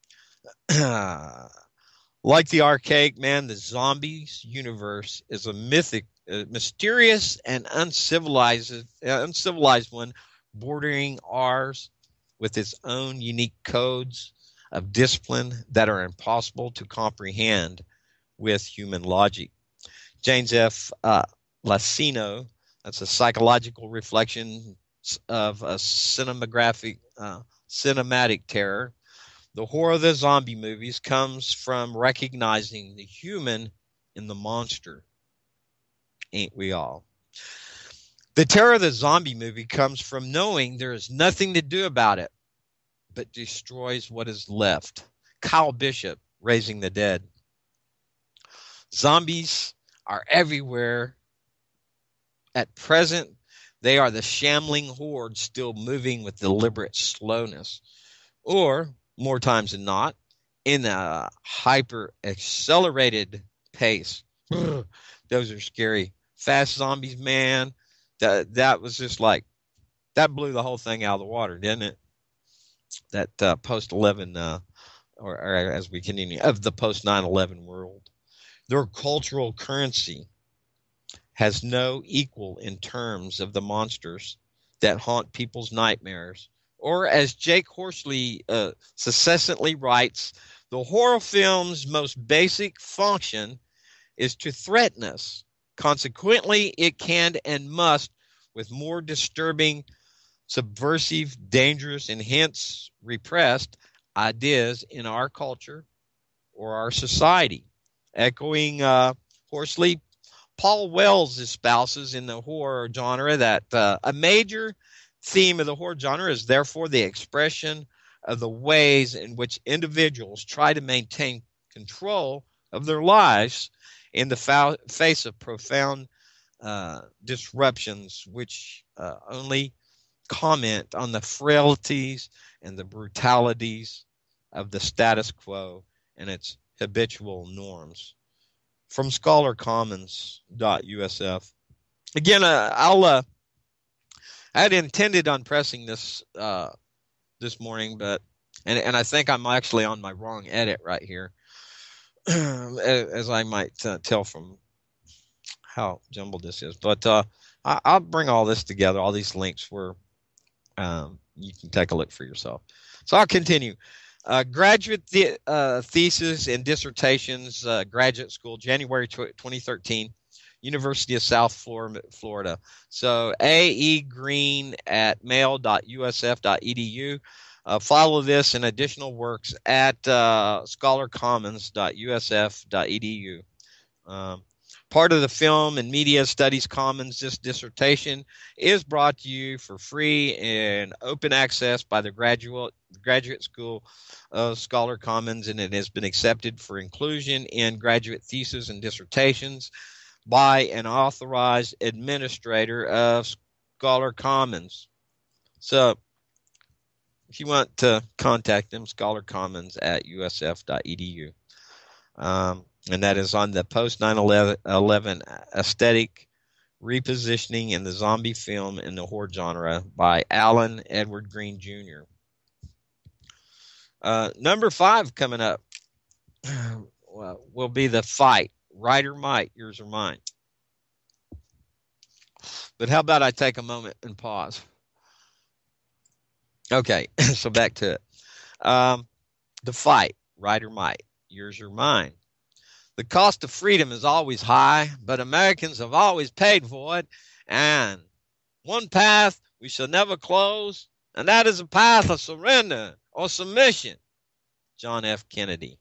Like the archaic man, the zombies universe is a mythic, uh, mysterious, and uncivilized, uh, uncivilized one, bordering ours with its own unique codes of discipline that are impossible to comprehend with human logic. James F. Uh, Lacino, that's a psychological reflection of a cinematographic, uh, cinematic terror. The horror of the zombie movies comes from recognizing the human in the monster. Ain't we all? The terror of the zombie movie comes from knowing there is nothing to do about it, but destroys what is left. Kyle Bishop, Raising the Dead. Zombies are everywhere. At present, they are the shambling horde still moving with deliberate slowness, or more times than not, in a hyper-accelerated pace. Those are scary. Fast zombies, man, that that was just like, that blew the whole thing out of the water, didn't it? That uh, post eleven, uh, or, or as we continue, of the post nine eleven world. Their cultural currency has no equal in terms of the monsters that haunt people's nightmares. Or as Jake Horsley uh, succinctly writes, the horror film's most basic function is to threaten us. Consequently, it can and must, with more disturbing, subversive, dangerous, and hence repressed ideas in our culture or our society. Echoing uh, Horsley, Paul Wells espouses in the horror genre that uh, a major theme of the horror genre is therefore the expression of the ways in which individuals try to maintain control of their lives in the fa- face of profound uh, disruptions, which uh, only comment on the frailties and the brutalities of the status quo and its habitual norms. From scholar commons dot U S F. Again, uh, I'll uh, I had intended on pressing this uh, this morning, but and and I think I'm actually on my wrong edit right here, as I might uh, tell from how jumbled this is. But uh, I, I'll bring all this together, all these links where um, you can take a look for yourself. So I'll continue. Uh, graduate the, uh, thesis and dissertations, uh, graduate school, January twenty thirteen. University of South Florida. So A E Green at mail dot U S F dot E D U. Uh, follow this and additional works at uh, scholar commons dot U S F dot E D U. Um, part of the Film and Media Studies Commons, this dissertation is brought to you for free and open access by the graduate graduate school of Scholar Commons, and it has been accepted for inclusion in graduate theses and dissertations by an authorized administrator of Scholar Commons. So if you want to contact them, scholar commons at U S F dot E D U. Um, and that is on the post nine eleven aesthetic repositioning in the zombie film in the horror genre by Alan Edward Green Junior Uh, number five coming up well, will be The Fight. Right or might, yours or mine. But how about I take a moment and pause? Okay, so back to it. Um, The Fight, right or might, yours or mine. The cost of freedom is always high, but Americans have always paid for it. And one path we shall never close, and that is a path of surrender or submission. John F. Kennedy.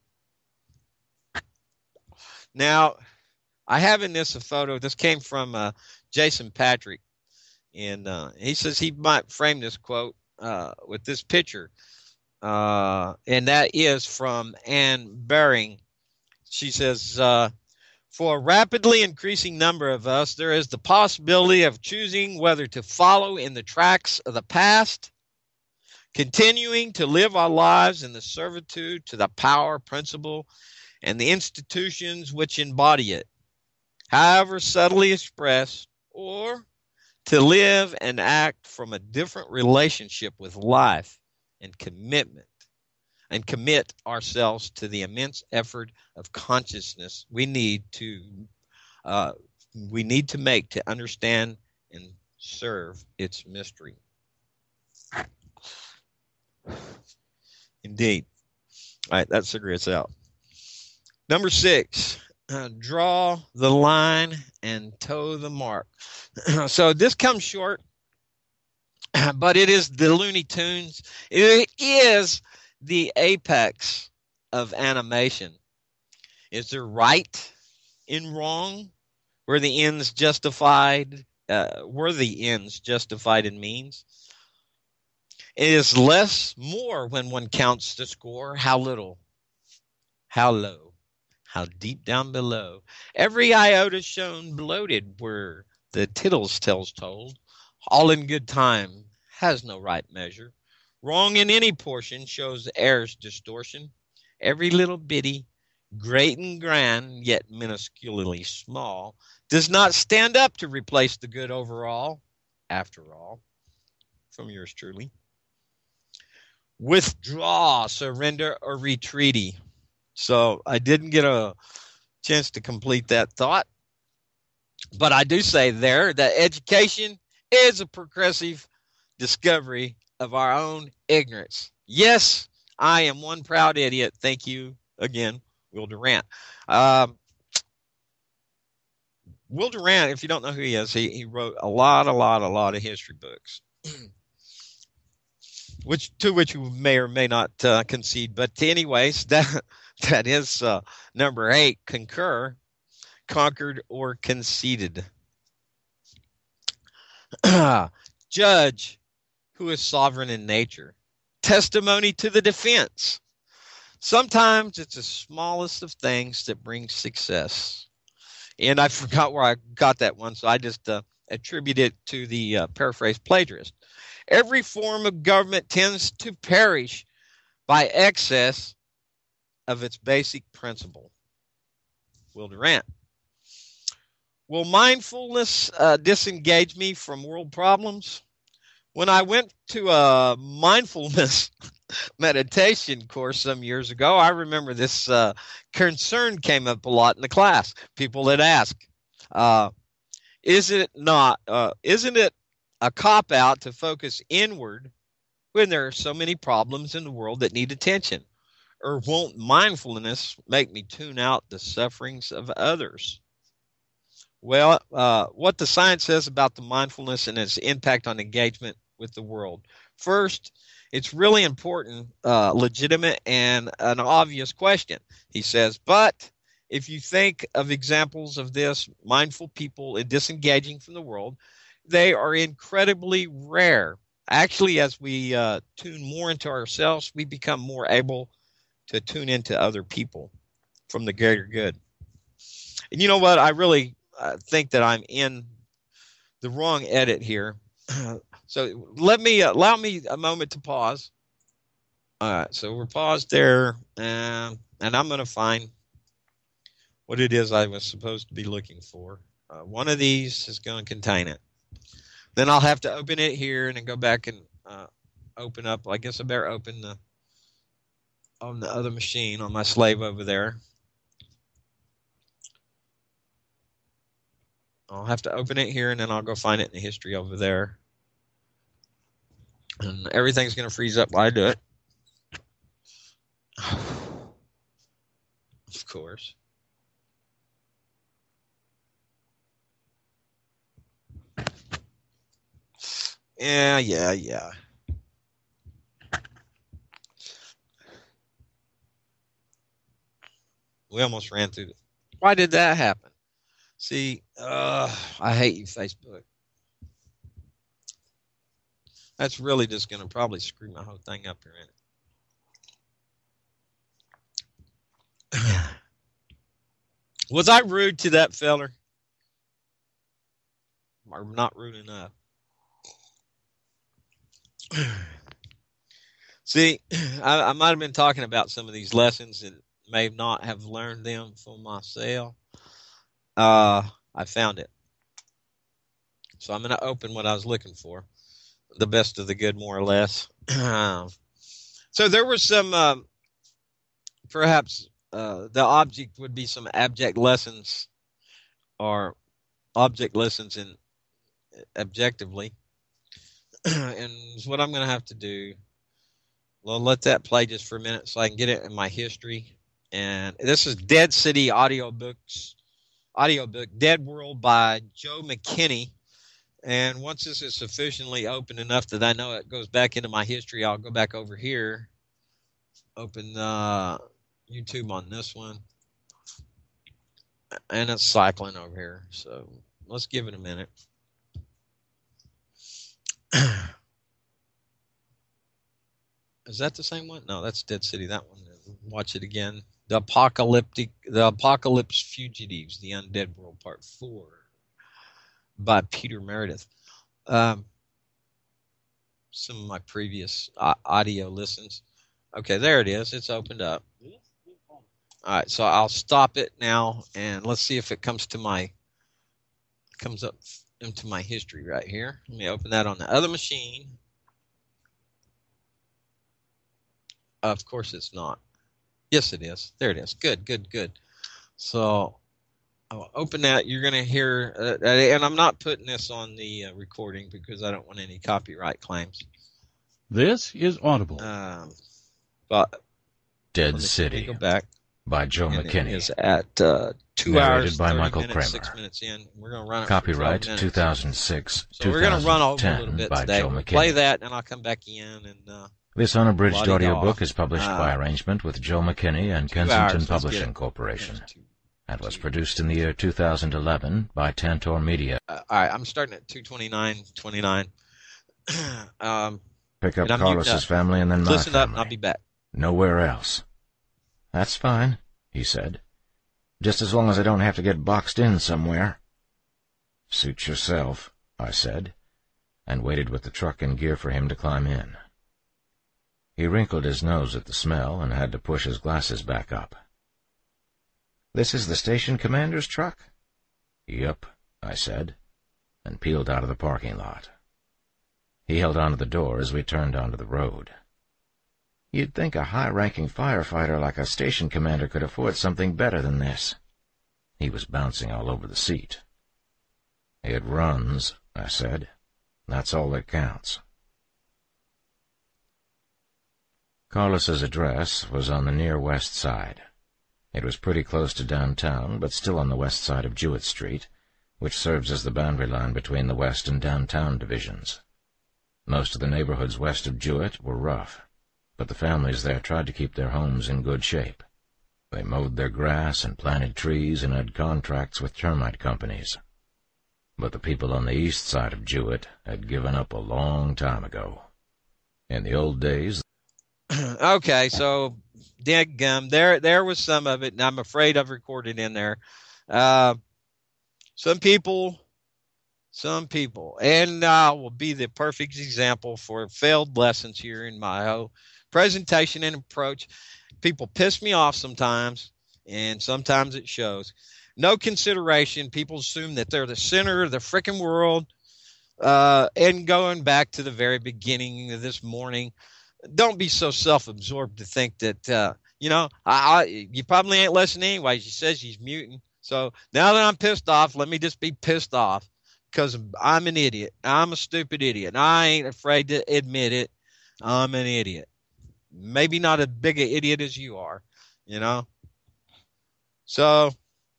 Now, I have in this a photo. This came from uh, Jason Patrick, and uh, he says he might frame this quote uh, with this picture. uh, and that is from Anne Baring. She says, uh, for a rapidly increasing number of us, there is the possibility of choosing whether to follow in the tracks of the past, continuing to live our lives in the servitude to the power, principle, and the institutions which embody it, however subtly expressed, or to live and act from a different relationship with life and commitment, and commit ourselves to the immense effort of consciousness we need to uh, we need to make to understand and serve its mystery. Indeed. All right, that cigarette's out. Number six, uh, draw the line and toe the mark. So this comes short, but it is the Looney Tunes. It is the apex of animation. Is there right and wrong? Were the ends justified? Uh, were the ends justified in means? It is less more when one counts the score. How little? How low? How deep down below? Every iota shown bloated where the tittle's tales told. All in good time has no right measure. Wrong in any portion shows air's distortion. Every little bitty, great and grand, yet minusculely small, does not stand up to replace the good overall. After all, from yours truly. Withdraw, surrender, or retreaty. So I didn't get a chance to complete that thought, but I do say there that education is a progressive discovery of our own ignorance. Yes, I am one proud idiot. Thank you again, Will Durant. Um, Will Durant, if you don't know who he is, he, he wrote a lot, a lot, a lot of history books, which to which you may or may not uh, concede. But anyways, that that is uh, number eight: concur, conquered, or conceded. Judge, who is sovereign in nature. Testimony to the defense. Sometimes it's the smallest of things that brings success. And I forgot where I got that one, so I just uh, attribute it to the uh, paraphrase plagiarist. Every form of government tends to perish by excess of its basic principle. Will Durant. Will mindfulness uh, disengage me from world problems? When I went to a mindfulness meditation course some years ago, I remember this uh, concern came up a lot in the class. People that ask, uh, is it not, uh, isn't it a cop-out to focus inward when there are so many problems in the world that need attention? Or won't mindfulness make me tune out the sufferings of others? Well, uh, what the science says about the mindfulness and its impact on engagement with the world. First, it's really important, uh, legitimate, and an obvious question. He says, but if you think of examples of this, mindful people in disengaging from the world, they are incredibly rare. Actually, as we uh, tune more into ourselves, we become more able to tune into other people from the greater good. And you know what? I really uh, think that I'm in the wrong edit here. So let me uh, allow me a moment to pause. All right, so we're paused there, um, and I'm going to find what it is I was supposed to be looking for. Uh, one of these is going to contain it. Then I'll have to open it here and then go back and uh, open up. I guess I better open the on the other machine on my slave over there. I'll have to open it here and then I'll go find it in the history over there. And everything's going to freeze up while I do it. Of course. Yeah, yeah, yeah. We almost ran through it. Why did that happen? See, uh, I hate you, Facebook. That's really just going to probably screw my whole thing up here in it. Was I rude to that feller? Or not rude enough? See, I, I might have been talking about some of these lessons and may not have learned them for myself. Uh, I found it. So I'm going to open what I was looking for. The best of the good, more or less. So there were some, um, perhaps uh, the object would be some abject lessons or object lessons in objectively. And what I'm going to have to do, well, let that play just for a minute so I can get it in my history. And this is Dead City audiobooks, audiobook, Dead World by Joe McKinney. And once this is sufficiently open enough that I know it goes back into my history, I'll go back over here, open uh, YouTube on this one. And it's cycling over here. So let's give it a minute. Is that the same one? No, that's Dead City. That one. Watch it again. The Apocalyptic, The Apocalypse Fugitives, The Undead World, Part Four, by Peter Meredith. Um, some of my previous uh, audio listens. Okay, there it is. It's opened up. All right, so I'll stop it now, and let's see if it comes to my comes up into my history right here. Let me open that on the other machine. Of course, it's not. Yes, it is. There it is. Good, good, good. So I'll open that. You're going to hear, uh, and I'm not putting this on the uh, recording because I don't want any copyright claims. This is Audible. Um, but Dead let me, City let me go back. By Joe and McKinney. It is at uh, two Narrated hours, by thirty Michael minutes, Kramer. six minutes in. We're going to run it Copyright for two thousand six, So we're going to run over a little bit today. Joe We'll McKinney. play that, and I'll come back in and. Uh, This unabridged Bloody audiobook off. is published Uh, by arrangement with Joe McKinney and two Kensington hours, let's get Publishing it. Corporation, Two- and was two- produced in the year two thousand eleven by Tantor Media. Uh, all right, I'm starting at two twenty-nine twenty-nine. um, Pick up and I'm Carlos's muting up. family and then my listen up, family. and I'll be back. Nowhere else. That's fine, he said. Just as long as I don't have to get boxed in somewhere. Suit yourself, I said, and waited with the truck in gear for him to climb in. He wrinkled his nose at the smell and had to push his glasses back up. This is the station commander's truck? Yep, I said, and peeled out of the parking lot. He held onto the door as we turned onto the road. You'd think a high-ranking firefighter like a station commander could afford something better than this. He was bouncing all over the seat. It runs, I said. That's all that counts. Carlos's address was on the near west side. It was pretty close to downtown, but still on the west side of Jewett Street, which serves as the boundary line between the west and downtown divisions. Most of the neighborhoods west of Jewett were rough, but the families there tried to keep their homes in good shape. They mowed their grass and planted trees and had contracts with termite companies. But the people on the east side of Jewett had given up a long time ago. In the old days... Okay, so dadgum, there there was some of it, and I'm afraid I've recorded in there. Uh, some people, some people, and I will be the perfect example for failed lessons here in my whole presentation and approach. People piss me off sometimes, and sometimes it shows. No consideration. People assume that they're the center of the frickin' world. Uh, and going back to the very beginning of this morning, don't be so self-absorbed to think that, uh, you know, I, I, you probably ain't listening anyway. She says she's muting. So now that I'm pissed off, let me just be pissed off because I'm an idiot. I'm a stupid idiot. And I ain't afraid to admit it. I'm an idiot. Maybe not as big an idiot as you are, you know. So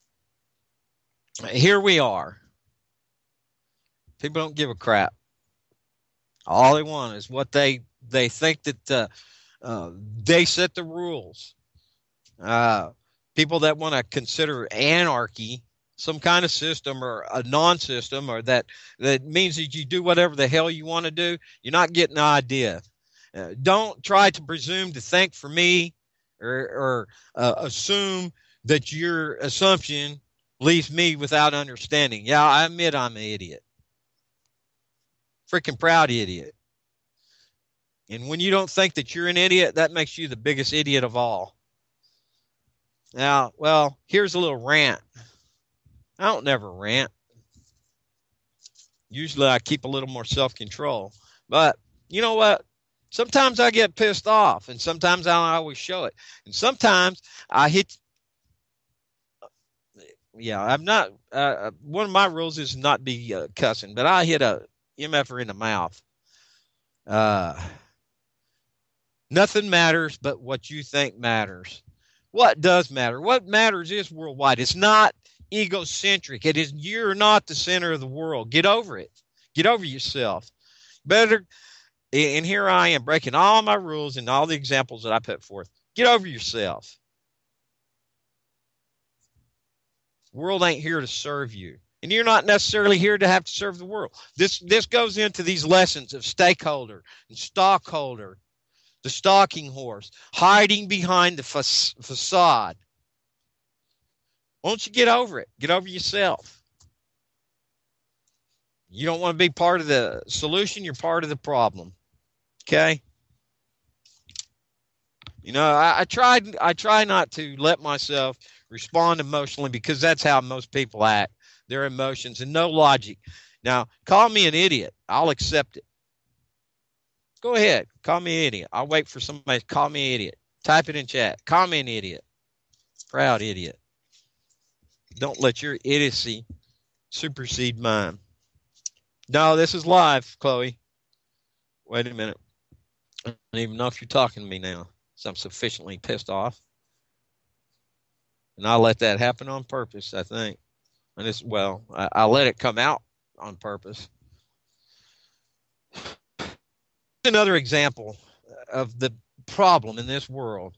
here we are. People don't give a crap. All they want is what they they think that uh, uh, they set the rules. Uh, people that want to consider anarchy some kind of system or a non-system, or that that means that you do whatever the hell you want to do, you're not getting the idea. Uh, don't try to presume to think for me or, or uh, assume that your assumption leaves me without understanding. Yeah, I admit I'm an idiot. Freaking proud idiot. And when you don't think that you're an idiot, that makes you the biggest idiot of all. Now, well, here's a little rant. I don't never rant. Usually I keep a little more self-control. But you know what? Sometimes I get pissed off, and sometimes I don't always show it. And sometimes I hit. Yeah, I'm not. Uh, one of my rules is not be uh, cussing, but I hit a M F R in the mouth. Uh, nothing matters but what you think matters. What does matter? What matters is worldwide. It's not egocentric. It is you're not the center of the world. Get over it. Get over yourself. Better. And here I am breaking all my rules and all the examples that I put forth. Get over yourself. The world ain't here to serve you. And you're not necessarily here to have to serve the world. This this goes into these lessons of stakeholder and stockholder, the stalking horse, hiding behind the fa- facade. Won't you get over it? Get over yourself. You don't want to be part of the solution. You're part of the problem. Okay? You know, I, I tried. I try not to let myself respond emotionally because that's how most people act. Their emotions and no logic. Now, call me an idiot. I'll accept it. Go ahead. Call me an idiot. I'll wait for somebody to call me an idiot. Type it in chat. Call me an idiot. Proud idiot. Don't let your idiocy supersede mine. No, this is live, Chloe. Wait a minute. I don't even know if you're talking to me now. So I'm sufficiently pissed off. And I let that happen on purpose, I think. And it's, well, I, I let it come out on purpose. Another example of the problem in this world.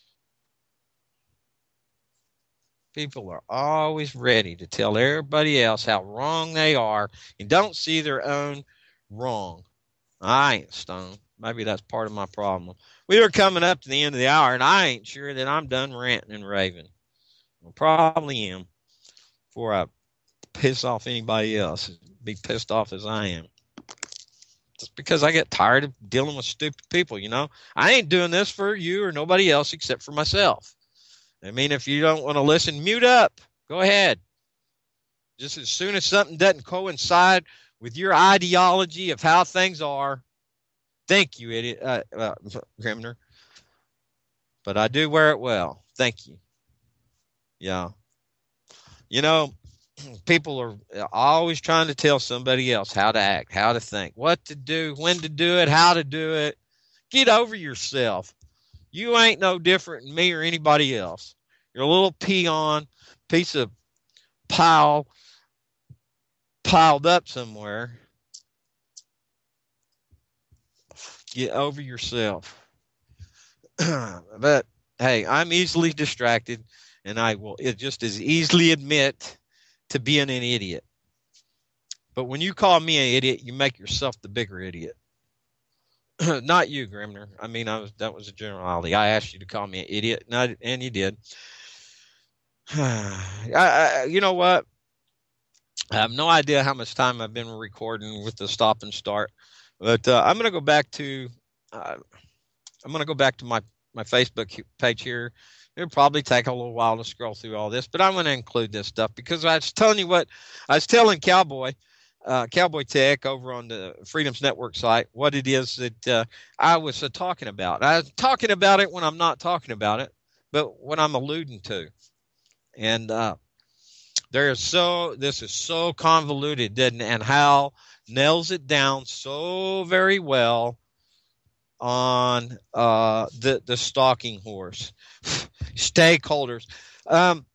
People are always ready to tell everybody else how wrong they are and don't see their own wrong. I ain't stoned. Maybe that's part of my problem. We are coming up to the end of the hour, and I ain't sure that I'm done ranting and raving. I probably am before I piss off anybody else, be pissed off as I am. Just because I get tired of dealing with stupid people, you know. I ain't doing this for you or nobody else except for myself. I mean, if you don't want to listen, mute up. Go ahead. Just as soon as something doesn't coincide with your ideology of how things are, thank you, idiot, uh, uh, Grimner. But I do wear it well. Thank you. Yeah. You know, people are always trying to tell somebody else how to act, how to think, what to do, when to do it, how to do it. Get over yourself. You ain't no different than me or anybody else. You're a little peon, piece of pile piled up somewhere. Get over yourself. But, hey, I'm easily distracted, and I will just as easily admit to being an idiot. But when you call me an idiot, you make yourself the bigger idiot. Not you, Grimner. I mean, I was that was a generality. I asked you to call me an idiot, and, I, and you did. I, I, you know what? I have no idea how much time I've been recording with the stop and start, but uh, I'm going to go back to uh, I'm going to go back to my my Facebook page here. It'll probably take a little while to scroll through all this, but I'm going to include this stuff because I was telling you what I was telling Cowboy. Uh, Cowboy Tech over on the Freedoms Network site, what it is that uh, I was uh, talking about. I was talking about it when I'm not talking about it, but what I'm alluding to. And uh, there is so this is so convoluted, and, and Hal nails it down so very well on uh, the the stalking horse, stakeholders. Um,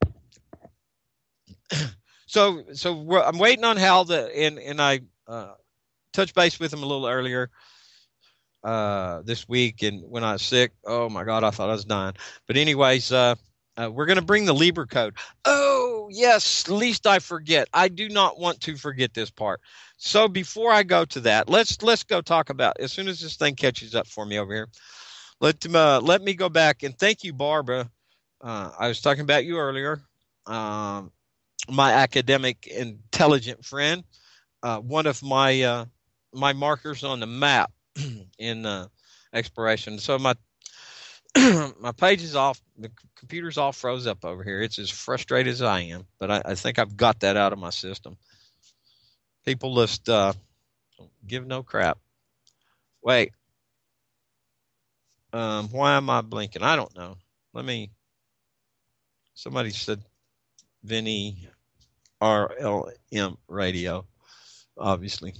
So, so we're, I'm waiting on Hal to, and and I uh, touched base with him a little earlier uh, this week, and when I was sick, oh my God, I thought I was dying. But anyways, uh, uh, we're going to bring the Lieber code. Oh yes, least I forget. I do not want to forget this part. So before I go to that, let's let's go talk about as soon as this thing catches up for me over here. Let uh, let me go back and thank you, Barbara. Uh, I was talking about you earlier. Um, my academic intelligent friend, uh, one of my uh, my markers on the map in uh, exploration. So my my page is off. The computer's all froze up over here. It's as frustrated as I am, but I, I think I've got that out of my system. People just uh, give no crap. Wait, um, why am I blinking? I don't know. Let me. Somebody said Vinny R L M radio, obviously.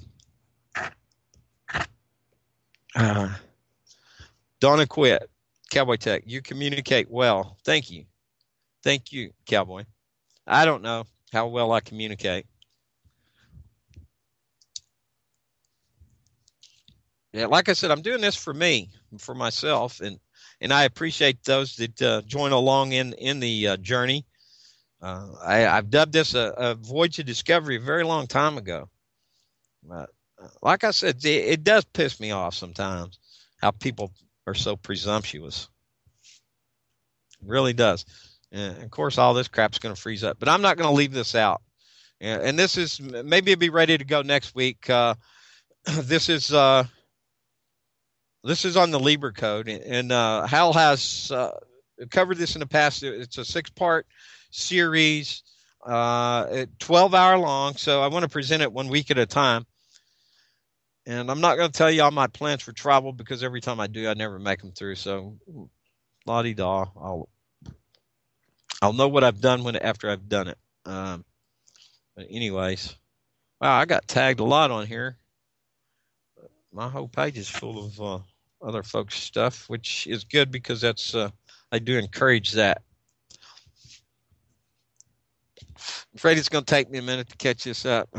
Uh, Donna Quit, Cowboy Tech. You communicate well. Thank you. Thank you, Cowboy. I don't know how well I communicate. Yeah, like I said, I'm doing this for me, for myself, and and I appreciate those that uh, join along in in the uh, journey. Uh, I, I've dubbed this a, a voyage of discovery a very long time ago. But like I said, it, it does piss me off sometimes how people are so presumptuous. It really does. And of course, all this crap's going to freeze up, but I'm not going to leave this out. And, and this is maybe it'll be ready to go next week. Uh, this is uh, this is on the Liber Code, and uh, Hal has uh, covered this in the past. It's a six-part series, uh, twelve hour long. So I want to present it one week at a time. And I'm not going to tell you all my plans for travel because every time I do, I never make them through. So, la-di-da, I'll I'll know what I've done when after I've done it. Um, but anyways, wow, I got tagged a lot on here. My whole page is full of uh, other folks' stuff, which is good because that's uh, I do encourage that. I'm afraid it's going to take me a minute to catch this up.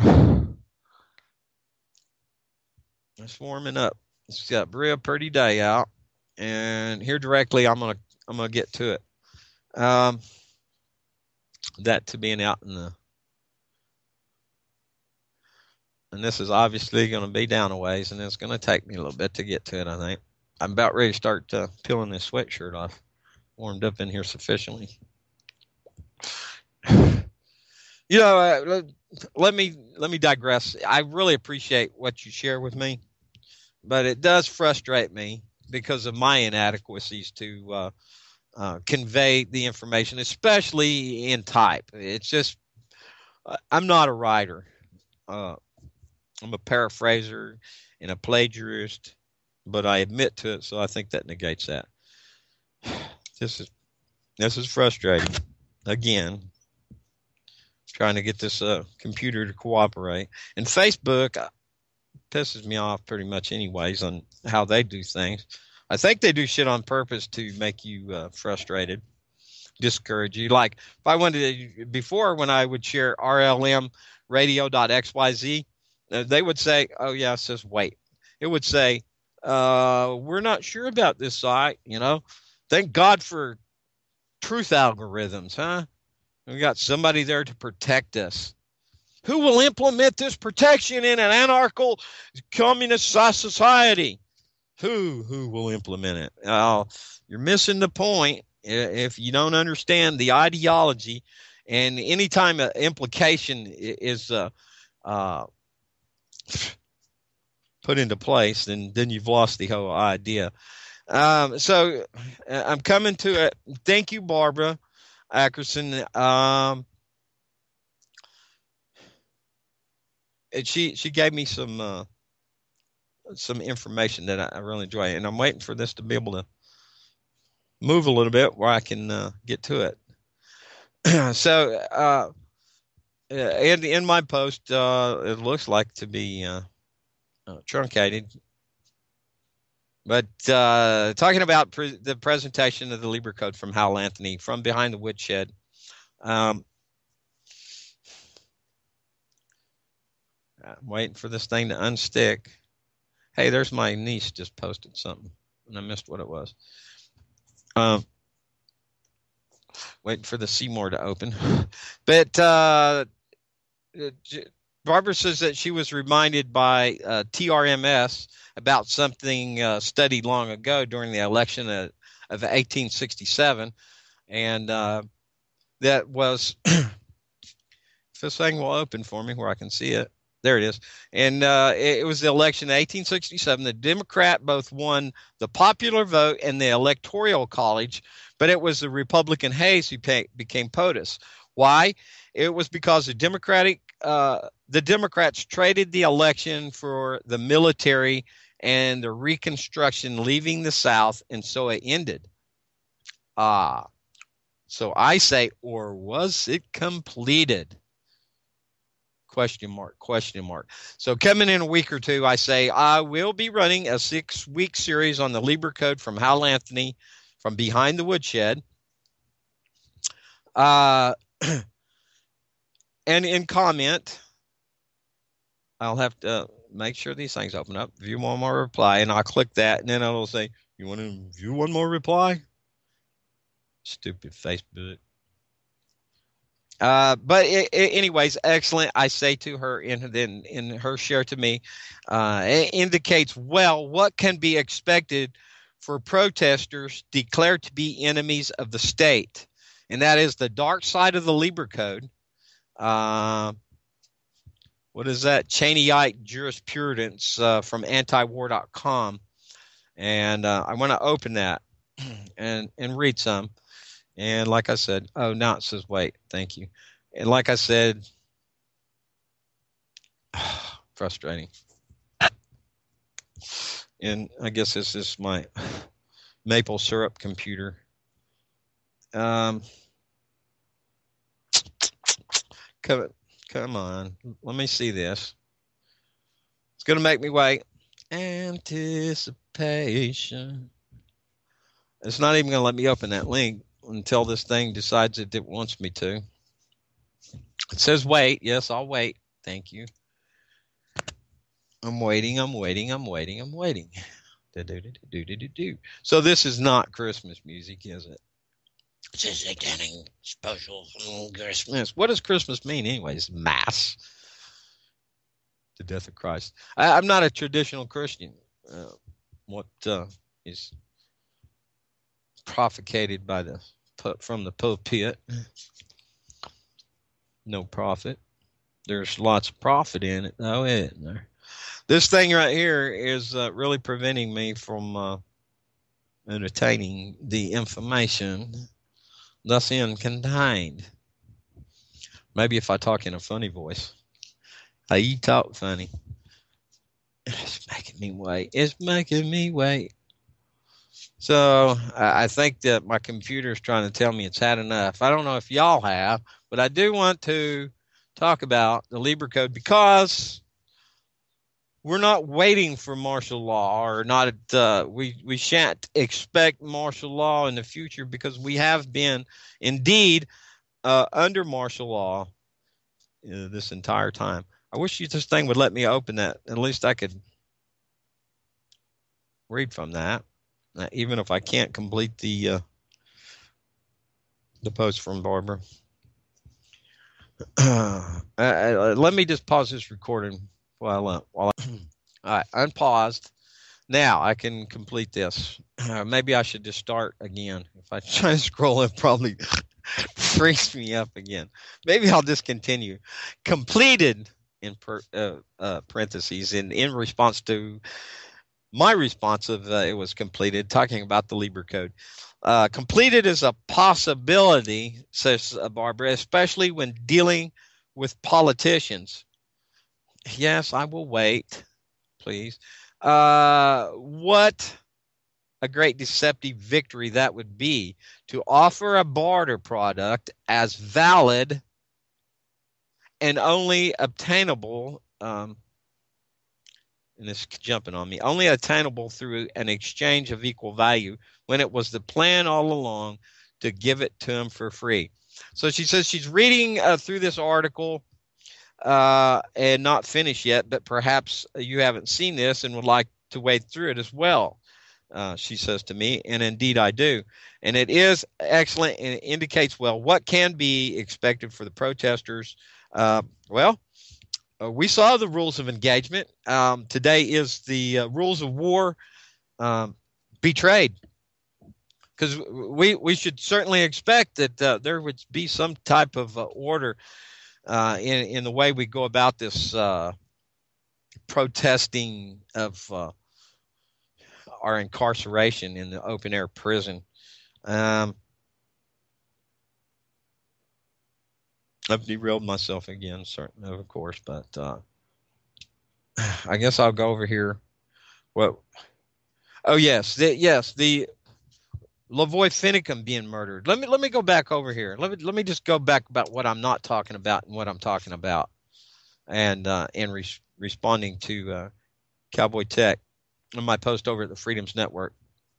It's warming up. It's got a real pretty day out, and here directly, I'm gonna I'm gonna get to it. Um, that to being out in the, and this is obviously going to be down a ways, and it's going to take me a little bit to get to it. I think I'm about ready to start uh, peeling this sweatshirt off. Warmed up in here sufficiently. You know, uh, let me let me digress. I really appreciate what you share with me, but it does frustrate me because of my inadequacies to uh, uh, convey the information, especially in type. It's just I'm not a writer. Uh, I'm a paraphraser and a plagiarist, but I admit to it, so I think that negates that. This is this is frustrating. Again, trying to get this uh, computer to cooperate. And Facebook uh, pisses me off pretty much anyways on how they do things. I think they do shit on purpose to make you uh, frustrated, discourage you. Like if I wanted to, before when I would share R L M radio dot X Y Z, uh, they would say, oh yeah, it says wait. It would say, uh, we're not sure about this site, you know. Thank God for truth algorithms, huh? We got somebody there to protect us. Who will implement this protection in an anarchical communist society? Who? Who will implement it? Uh, you're missing the point if you don't understand the ideology. And anytime an implication is uh, uh, put into place, then, then you've lost the whole idea. Um, so I'm coming to it. Thank you, Barbara Ackerson. Um, and she she gave me some uh, some information that I, I really enjoy, and I'm waiting for this to be able to move a little bit where I can uh, get to it. So, uh, in in my post, uh, it looks like to be uh, uh, truncated, but uh, talking about pre- the presentation of the Liber Code from Hal Anthony from behind the woodshed. Um, I'm waiting for this thing to unstick. Hey, there's my niece just posted something, and I missed what it was. Um, waiting for the Seymour to open. But uh, Barbara says that she was reminded by uh, T R M S about something uh, studied long ago during the election of, of eighteen sixty-seven. And uh, that was, if this thing will open for me where I can see it. There it is. And uh, it, it was the election in eighteen sixty-seven. The Democrat both won the popular vote and the electoral college, but it was the Republican Hayes who pay, became POTUS. Why? It was because the Democratic, uh, the Democrats traded the election for the military and the Reconstruction leaving the South, and so it ended. Ah, uh, so I say, or was it completed? Question mark, question mark. So coming in a week or two, I say I will be running a six-week series on the Lieber Code from Hal Anthony from Behind the Woodshed. Uh, and in comment, I'll have to make sure these things open up. View one more reply, and I'll click that, and then it'll say, you want to view one more reply? Stupid Facebook. Uh, but it, it, anyways, excellent. I say to her in then in her share to me, uh, it indicates well what can be expected for protesters declared to be enemies of the state, and that is the dark side of the Lieber Code. Uh, what is that? Cheneyite jurisprudence uh, from anti-war dot com, and uh, I want to open that and and read some. And like I said, oh, now it says wait, thank you. And like I said, frustrating. And I guess this is my maple syrup computer. Um, come, come on, let me see this. It's going to make me wait. Anticipation. It's not even going to let me open that link until this thing decides that it wants me to. It says wait. Yes, I'll wait. Thank you. I'm waiting, I'm waiting, I'm waiting, I'm waiting. Do-do-do-do-do-do-do. So this is not Christmas music, is it? This is a getting special Christmas. What does Christmas mean anyways? Mass. The death of Christ. I, I'm not a traditional Christian. Uh, what uh, is propagated by the from the pulpit. No profit. There's lots of profit in it, though, isn't there? This thing right here is uh, really preventing me from uh, entertaining the information thus in contained. Maybe if I talk in a funny voice. Hey, you talk funny. It's making me wait. It's making me wait. So I think that my computer is trying to tell me it's had enough. I don't know if y'all have, but I do want to talk about the Lieber Code because we're not waiting for martial law, or not. Uh, we we shan't expect martial law in the future because we have been indeed uh, under martial law uh, this entire time. I wish you this thing would let me open that. At least I could read from that. Uh, even if I can't complete the uh, the post from Barbara. Uh, uh, let me just pause this recording while uh, while I, all right, unpaused. Now I can complete this. Uh, maybe I should just start again. If I try to scroll, it probably freaks me up again. Maybe I'll just continue. Completed in per, uh, uh, parentheses in in response to. My response of uh, it was completed, talking about the Lieber Code. Uh, completed is a possibility, says uh, Barbara, especially when dealing with politicians. Yes, I will wait, please. Uh, what a great deceptive victory that would be to offer a barter product as valid and only obtainable um, and it's jumping on me, only attainable through an exchange of equal value when it was the plan all along to give it to him for free. So she says she's reading uh, through this article uh, and not finished yet, but perhaps you haven't seen this and would like to wade through it as well, uh, she says to me, and indeed I do. And it is excellent, and it indicates, well, what can be expected for the protesters. Uh, well, Uh, we saw the rules of engagement. Um, today is the uh, rules of war um, betrayed. because we we should certainly expect that uh, there would be some type of uh, order uh, in in the way we go about this uh, protesting of uh, our incarceration in the open air prison. Um, I've derailed myself again, certainly, of course, but uh, I guess I'll go over here. What? Oh yes, the, yes, the Lavoy Finicum being murdered. Let me let me go back over here. Let me let me just go back about what I'm not talking about and what I'm talking about, and uh, and re- responding to uh, Cowboy Tech on my post over at the Freedoms Network.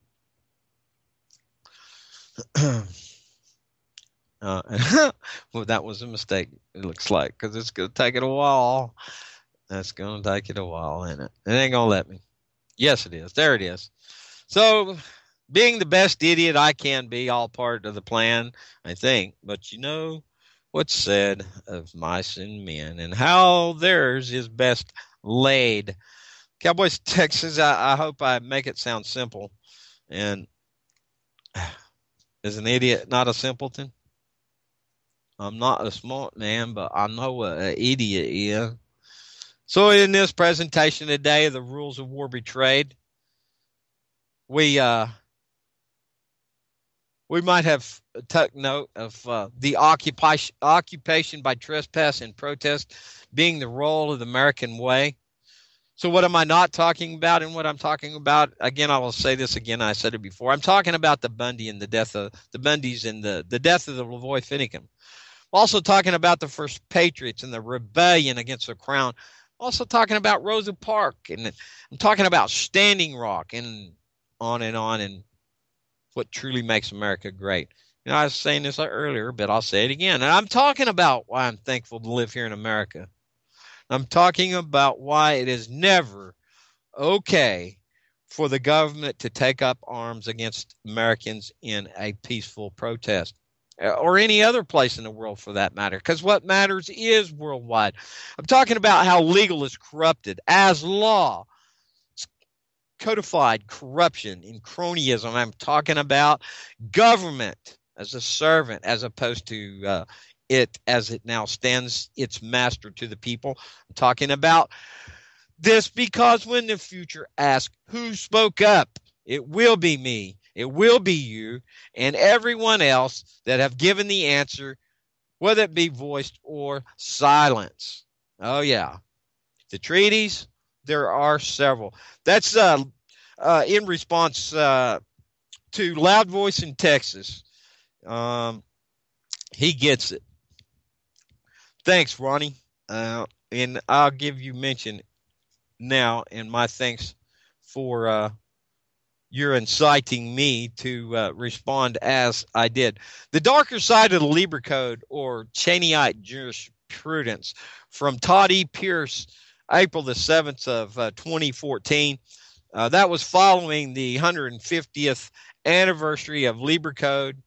Uh, well, that was a mistake, it looks like, because it's going to take it a while. That's going to take it a while, isn't it? It ain't going to let me. Yes, it is. There it is. So, being the best idiot I can be, all part of the plan, I think. But you know what's said of mice and men, and how theirs is best laid. Cowboys, Texas, I, I hope I make it sound simple. And is an idiot not a simpleton? I'm not a smart man, but I know what an idiot is. So in this presentation today, the rules of war betrayed, we uh, we might have took note of uh, the occupation occupation by trespass and protest being the role of the American way. So what am I not talking about? And what I'm talking about, again, I will say this again. I said it before. I'm talking about the Bundy and the death of the Bundys and the, the death of the Lavoy Finicum. Also talking about the First Patriots and the rebellion against the crown. Also talking about Rosa Parks, and I'm talking about Standing Rock, and on and on, and what truly makes America great. You know, I was saying this earlier, but I'll say it again. And I'm talking about why I'm thankful to live here in America. I'm talking about why it is never okay for the government to take up arms against Americans in a peaceful protest, or any other place in the world for that matter, because what matters is worldwide. I'm talking about how legal is corrupted as law, codified corruption and cronyism. I'm talking about government as a servant as opposed to uh, it as it now stands, its master to the people. I'm talking about this because when the future asks who spoke up, it will be me. It will be you and everyone else that have given the answer, whether it be voiced or silence. Oh, yeah. The treaties, there are several. That's uh, uh, in response uh, to Loud Voice in Texas. Um, he gets it. Thanks, Ronnie. Uh, and I'll give you mention now, and my thanks for uh, you're inciting me to uh, respond as I did. The darker side of the Lieber Code, or Cheneyite jurisprudence, from Todd E. Pierce, April the seventh of uh, twenty fourteen. Uh, that was following the one hundred fiftieth anniversary of Lieber Code,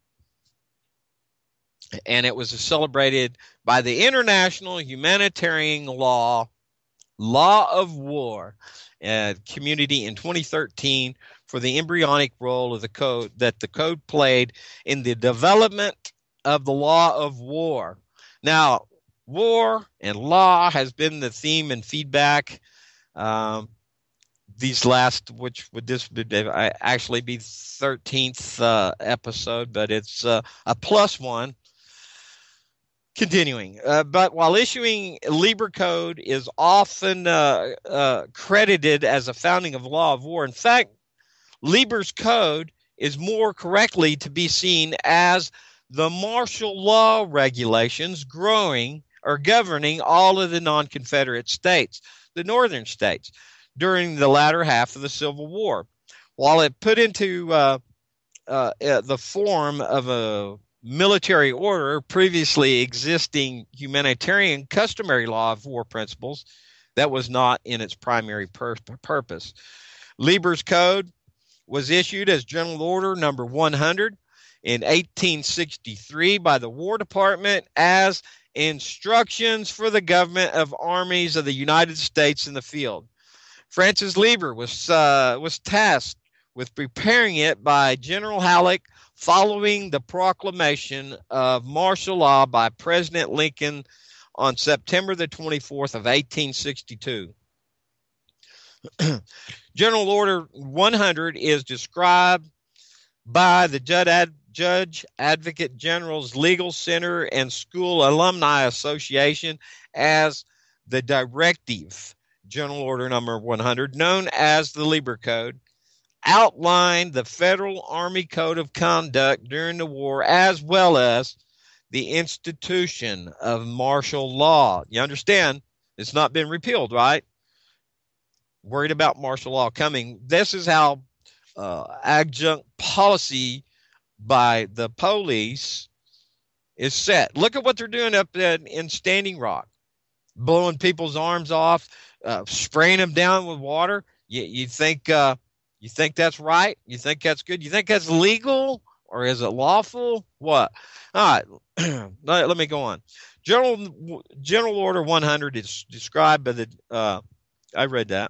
and it was celebrated by the International Humanitarian Law, Law of War uh, community in twenty thirteen, for the embryonic role of the code that the code played in the development of the law of war. Now, war and law has been the theme and feedback um, these last, which would this would actually be thirteenth uh, episode, but it's uh, a plus one. Continuing, uh, but while issuing Lieber Code is often uh, uh, credited as a founding of law of war, in fact, Lieber's Code is more correctly to be seen as the martial law regulations growing or governing all of the non-Confederate states, the northern states, during the latter half of the Civil War. While it put into uh, uh, uh, the form of a military order previously existing humanitarian customary law of war principles, that was not in its primary pur- purpose. Lieber's Code was issued as General Order Number one hundred in eighteen sixty-three by the War Department as instructions for the government of armies of the United States in the field. Francis Lieber was uh, was tasked with preparing it by General Halleck following the proclamation of martial law by President Lincoln on September the twenty-fourth of eighteen sixty-two. General Order one hundred is described by the Judge Advocate General's Legal Center and School Alumni Association as the Directive General Order Number one hundred, known as the Lieber Code, outlined the Federal Army Code of Conduct during the war, as well as the institution of martial law. You understand? It's not been repealed, right? Worried about martial law coming. This is how uh, adjunct policy by the police is set. Look at what they're doing up in, in Standing Rock, blowing people's arms off, uh, spraying them down with water. You, you think uh, you think that's right? You think that's good? You think that's legal, or is it lawful? What? All right, let, let me go on. General General Order one hundred is described by the. Uh, I read that.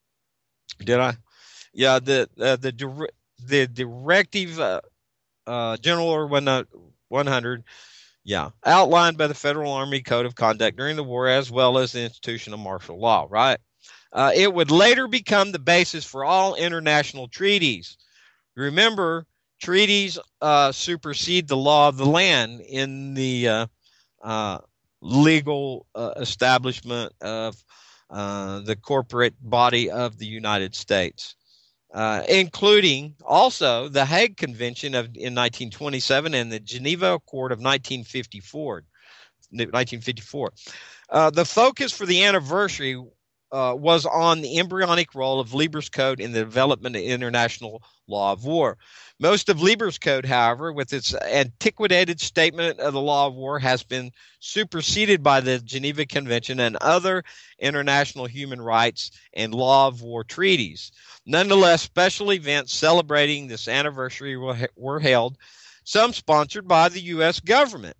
Did I? Yeah. The uh, the the directive uh, uh, General Order one hundred. Yeah, outlined by the Federal Army Code of Conduct during the war, as well as the institution of martial law, right? Uh, it would later become the basis for all international treaties. Remember, treaties uh, supersede the law of the land in the uh, uh, legal uh, establishment of uh, the corporate body of the United States. Uh, including also the Hague Convention of in nineteen twenty-seven and the Geneva Accord of nineteen fifty-four. nineteen fifty-four. Uh, the focus for the anniversary uh, was on the embryonic role of Lieber's Code in the development of international law of war. Most of Lieber's Code, however, with its antiquated statement of the law of war, has been superseded by the Geneva Convention and other international human rights and law of war treaties. Nonetheless, special events celebrating this anniversary were, were held, some sponsored by the U S government.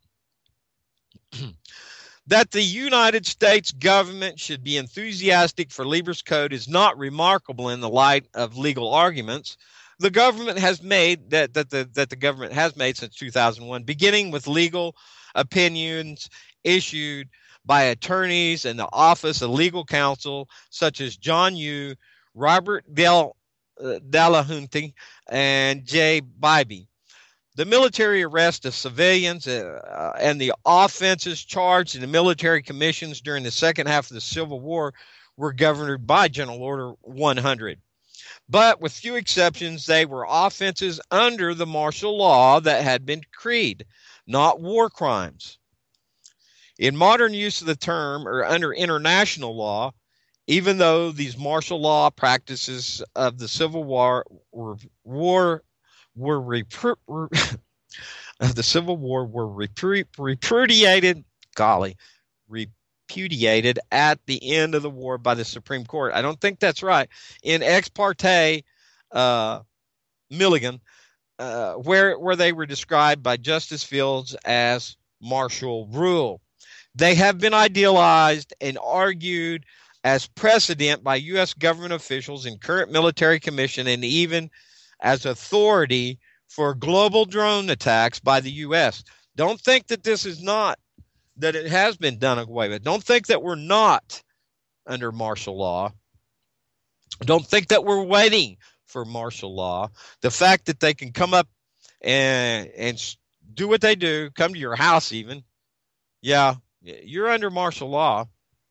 That the United States government should be enthusiastic for Lieber's Code is not remarkable in the light of legal arguments the government has made that that the that the government has made since two thousand one, beginning with legal opinions issued by attorneys in the Office of Legal Counsel, such as John Yoo, Robert Del uh, Delahunt, and Jay Bybee. The military arrest of civilians uh, and the offenses charged in the military commissions during the second half of the Civil War were governed by General Order one hundred. But with few exceptions, they were offenses under the martial law that had been decreed, not war crimes. In modern use of the term, or under international law, even though these martial law practices of the Civil War were war were repro- were, of the Civil War were repro- repudiated, golly, repudiated at the end of the war by the Supreme Court. I don't think that's right. In Ex parte uh, Milligan, uh, where where they were described by Justice Fields as martial rule. They have been idealized and argued as precedent by U S government officials in current military commission and even as authority for global drone attacks by the U S. Don't think that this is not, that it has been done away with. Don't think that we're not under martial law. Don't think that we're waiting for martial law. The fact that they can come up and and do what they do, come to your house even, yeah, you're under martial law.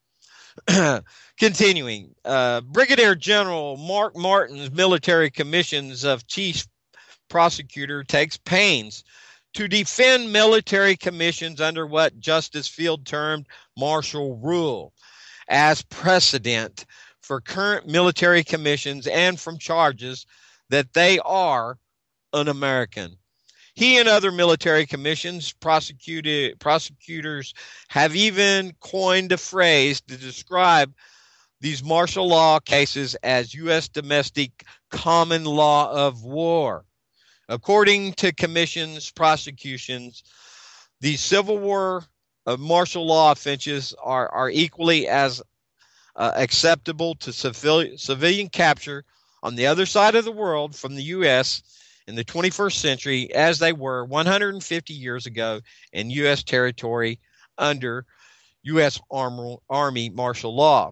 Continuing, uh, Brigadier General Mark Martin's military commissions of chief prosecutor takes pains to defend military commissions under what Justice Field termed martial rule as precedent for current military commissions and from charges that they are un-American. He and other military commissions, prosecuted, prosecutors have even coined a phrase to describe these martial law cases as U S domestic common law of war. According to commissions, prosecutions, the Civil War uh, martial law offenses are, are equally as uh, acceptable to civil, civilian capture on the other side of the world from the U S in the twenty-first century as they were one hundred fifty years ago in U S territory under U S Army martial law.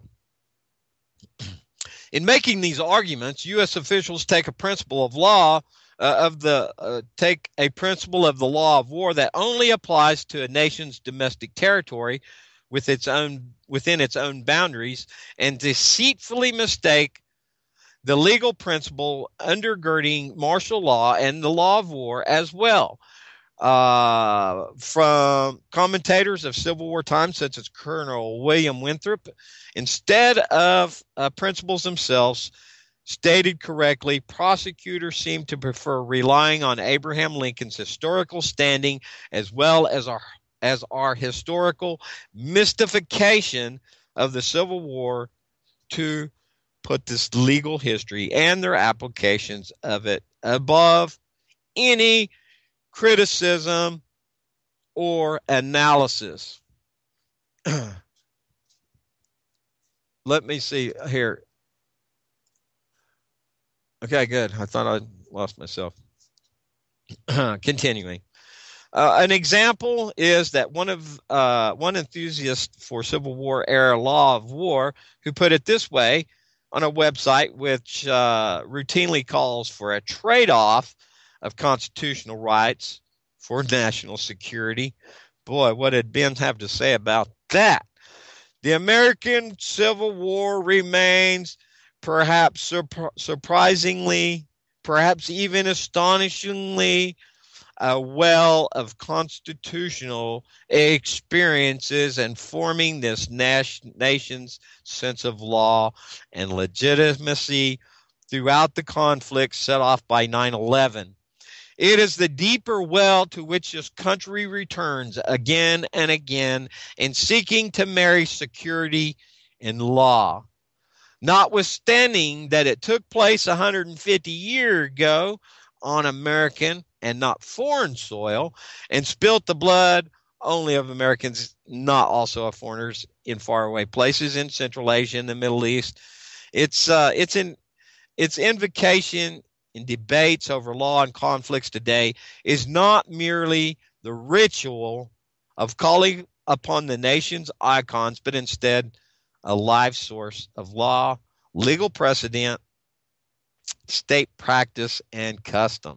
In making these arguments, U S officials take a principle of law uh, of the uh, take a principle of the law of war that only applies to a nation's domestic territory with its own within its own boundaries, and deceitfully mistake the legal principle undergirding martial law and the law of war as well. Uh, from commentators of Civil War times, such as Colonel William Winthrop, instead of uh, principles themselves stated correctly, prosecutors seem to prefer relying on Abraham Lincoln's historical standing as well as our as our historical mystification of the Civil War to put this legal history and their applications of it above any criticism or analysis. Let me see here. Okay, good. I thought I lost myself. Continuing. Uh, an example is that one of uh, one enthusiast for Civil War era law of war who put it this way on a website which uh, routinely calls for a trade-off of constitutional rights for national security. Boy, what did Ben have to say about that? The American Civil War remains perhaps surp- surprisingly, perhaps even astonishingly, a well of constitutional experiences and forming this nation, nation's sense of law and legitimacy throughout the conflict set off by nine eleven. It is the deeper well to which this country returns again and again in seeking to marry security and law. Notwithstanding that it took place one hundred fifty years ago on American and not foreign soil, and spilt the blood only of Americans, not also of foreigners in faraway places in Central Asia and the Middle East. It's uh, it's in its invocation in debates over law and conflicts today is not merely the ritual of calling upon the nation's icons, but instead a live source of law, legal precedent, state practice, and custom.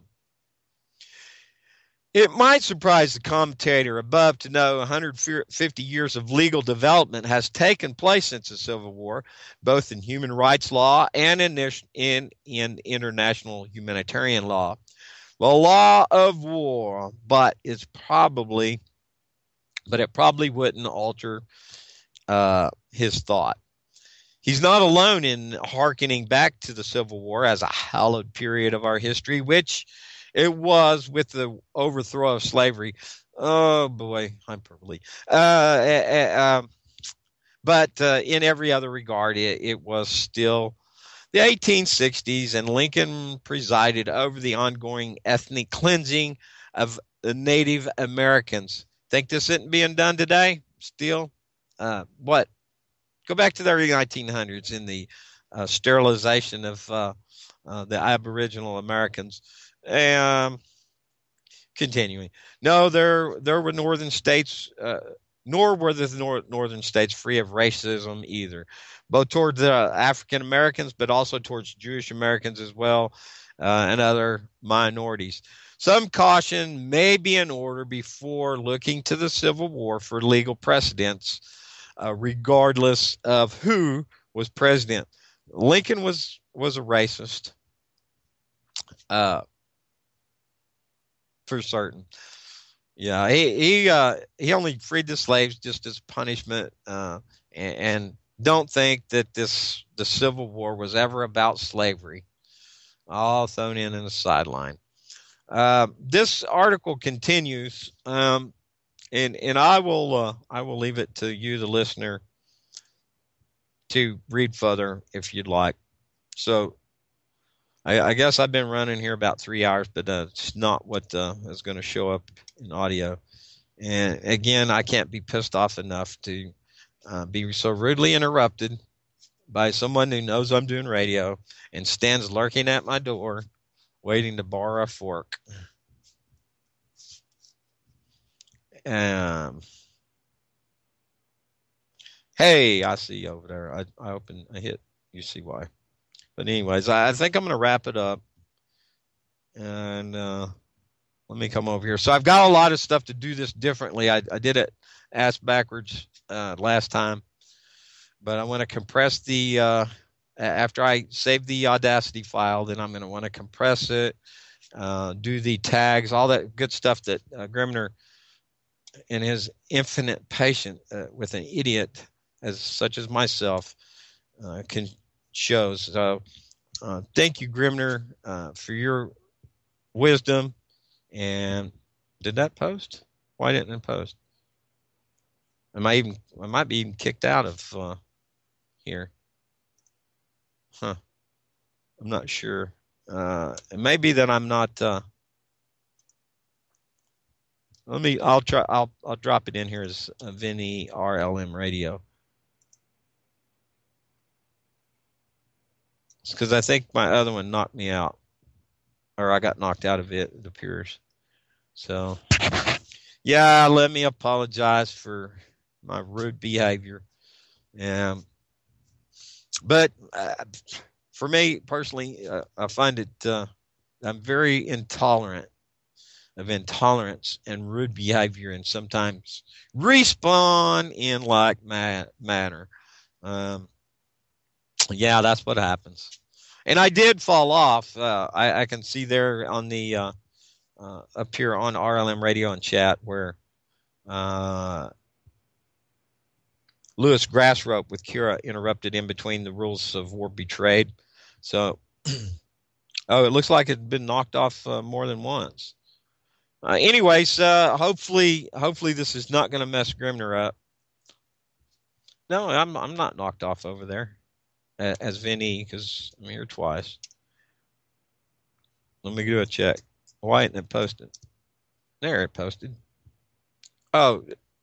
It might surprise the commentator above to know one hundred fifty years of legal development has taken place since the Civil War, both in human rights law and in, in, in international humanitarian law. The law of war, but it's probably, but it probably wouldn't alter uh, his thought. He's not alone in hearkening back to the Civil War as a hallowed period of our history, which it was with the overthrow of slavery. Oh, boy, hyperbole. Uh, uh, uh, but uh, in every other regard, it, it was still the eighteen sixties, and Lincoln presided over the ongoing ethnic cleansing of the Native Americans. Think this isn't being done today? Still? Uh, what? Go back to the early nineteen hundreds in the uh, sterilization of uh, uh, the Aboriginal Americans. Um, continuing. No, there there were northern states, uh, nor were the nor- northern states free of racism either, both towards the African Americans, but also towards Jewish Americans as well, uh, and other minorities. Some caution may be in order before looking to the Civil War for legal precedents, uh, regardless of who was president. Lincoln was was a racist. Uh, For certain. Yeah, he he uh, he only freed the slaves just as punishment, uh, and, and don't think that this the Civil War was ever about slavery. All thrown in in the sideline. Uh, this article continues, um, and and I will uh, I will leave it to you, the listener, to read further if you'd like. So. I, I guess I've been running here about three hours, but uh, it's not what uh, is going to show up in audio. And again, I can't be pissed off enough to uh, be so rudely interrupted by someone who knows I'm doing radio and stands lurking at my door, waiting to borrow a fork. Um, hey, I see you over there. I, I open, I hit, you see why. But anyways, I, I think I'm going to wrap it up. And uh, let me come over here. So I've got a lot of stuff to do this differently. I, I did it ass backwards uh, last time. But I want to compress the, uh, after I save the Audacity file, then I'm going to want to compress it, uh, do the tags, all that good stuff that uh, Grimner and his infinite patience uh, with an idiot as such as myself uh, can show. So uh, thank you, Grimner, uh, for your wisdom. And did that post? Why didn't it post? Am I even? I might be even kicked out of uh, here. Huh. I'm not sure. Uh, it may be that I'm not. Uh, let me. I'll try. I'll. I'll drop it in here as a Vinny R L M Radio. It's because I think my other one knocked me out, or I got knocked out of it. It appears. So, yeah. Let me apologize for my rude behavior. Um, but uh, for me personally, uh, I find it. Uh, I'm very intolerant of intolerance and rude behavior, and sometimes respond in like ma- manner. Um, yeah, that's what happens. And I did fall off. Uh, I, I can see there on the uh, uh, up here on R L M Radio and chat where uh, Lewis Grassrope with Kira interrupted in between the rules of war betrayed. So, oh, it looks like it's been knocked off uh, more than once. Uh, anyways, uh, hopefully, hopefully this is not going to mess Grimner up. No, I'm I'm not knocked off over there uh, as Vinny because I'm here twice. Let me do a check. Why isn't it posted? There, it posted. Oh,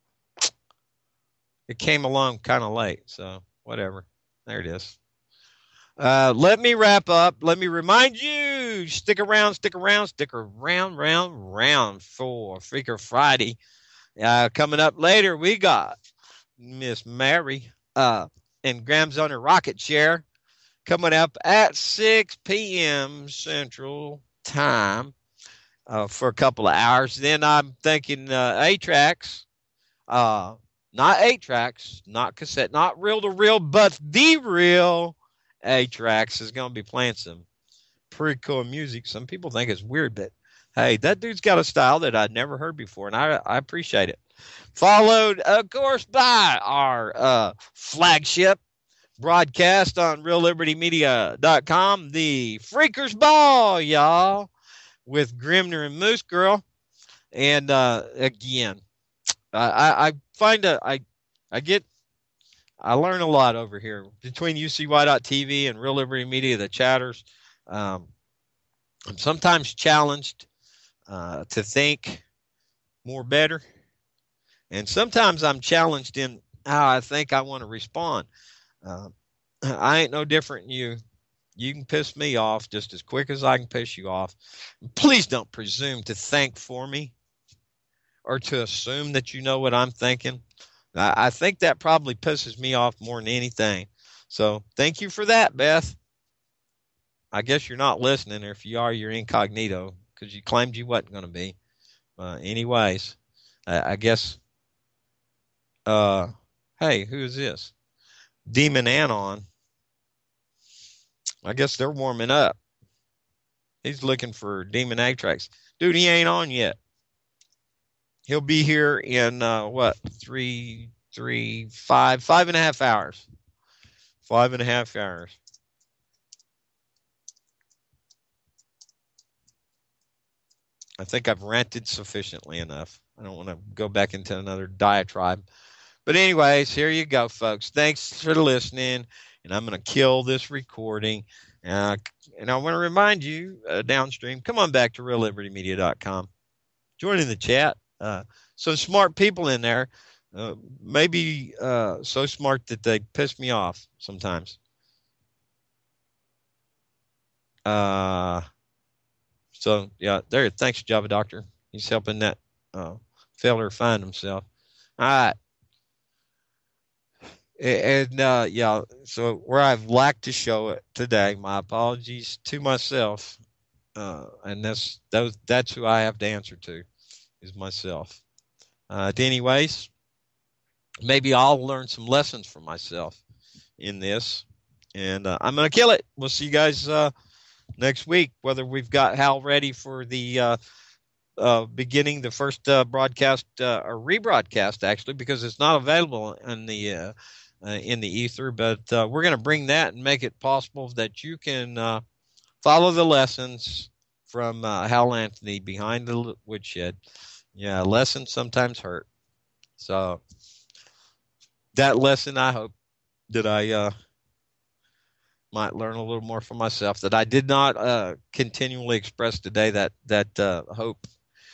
it came along kind of late, so whatever. There it is. Uh, let me wrap up. Let me remind you, stick around, stick around, stick around, round, round for Freaker Friday. Uh, coming up later, we got Miss Mary uh, and Graham's on her rocket chair coming up at six p.m. Central Time uh, for a couple of hours. Then I'm thinking uh, A-Tracks, uh, not eight-tracks, not cassette, not reel-to-reel, but the real A-Tracks is going to be playing some pretty cool music. Some people think it's weird, but hey, that dude's got a style that I'd never heard before, and I, I appreciate it. Followed, of course, by our uh, flagship broadcast on real liberty media dot com, the Freakers Ball, y'all, with Grimner and Moose Girl. And uh, again, I, I find a, I, I get I learn a lot over here between U C Y dot T V and Real Liberty Media, the chatters. Um, I'm sometimes challenged uh, to think more better. And sometimes I'm challenged in how I think I want to respond. Uh, I ain't no different than you. You can piss me off just as quick as I can piss you off. Please don't presume to think for me or to assume that you know what I'm thinking. I think that probably pisses me off more than anything. So thank you for that, Beth. I guess you're not listening, or if you are, you're incognito because you claimed you wasn't going to be. Uh, anyways, I, I guess, uh, hey, who is this? Demon Anon. I guess they're warming up. He's looking for Demon A-Tracks. Dude, he ain't on yet. He'll be here in, uh, what, three, three, five, five and a half hours. Five and a half hours. I think I've ranted sufficiently enough. I don't want to go back into another diatribe. But anyways, here you go, folks. Thanks for listening. And I'm going to kill this recording. Uh, and I want to remind you, uh, downstream, come on back to real liberty media dot com. Join in the chat. Uh, some smart people in there, uh, maybe uh, so smart that they piss me off sometimes. Uh, so yeah, there. Thanks, Java Doctor. He's helping that uh, feller find himself. All right. And uh, yeah, so where I've lacked to show it today, my apologies to myself. Uh, and that's those that's who I have to answer to is myself. Uh, anyways, maybe I'll learn some lessons for myself in this, and uh, I'm gonna kill it. We'll see you guys uh, next week. Whether we've got Hal ready for the uh, uh, beginning the first uh, broadcast uh, or rebroadcast, actually, because it's not available in the uh, uh, in the ether. But uh, we're going to bring that and make it possible that you can uh, follow the lessons from uh, Hal Anthony behind the woodshed. Yeah, lessons sometimes hurt. So that lesson, I hope that I uh, might learn a little more for myself. That I did not uh, continually express today. That that uh, hope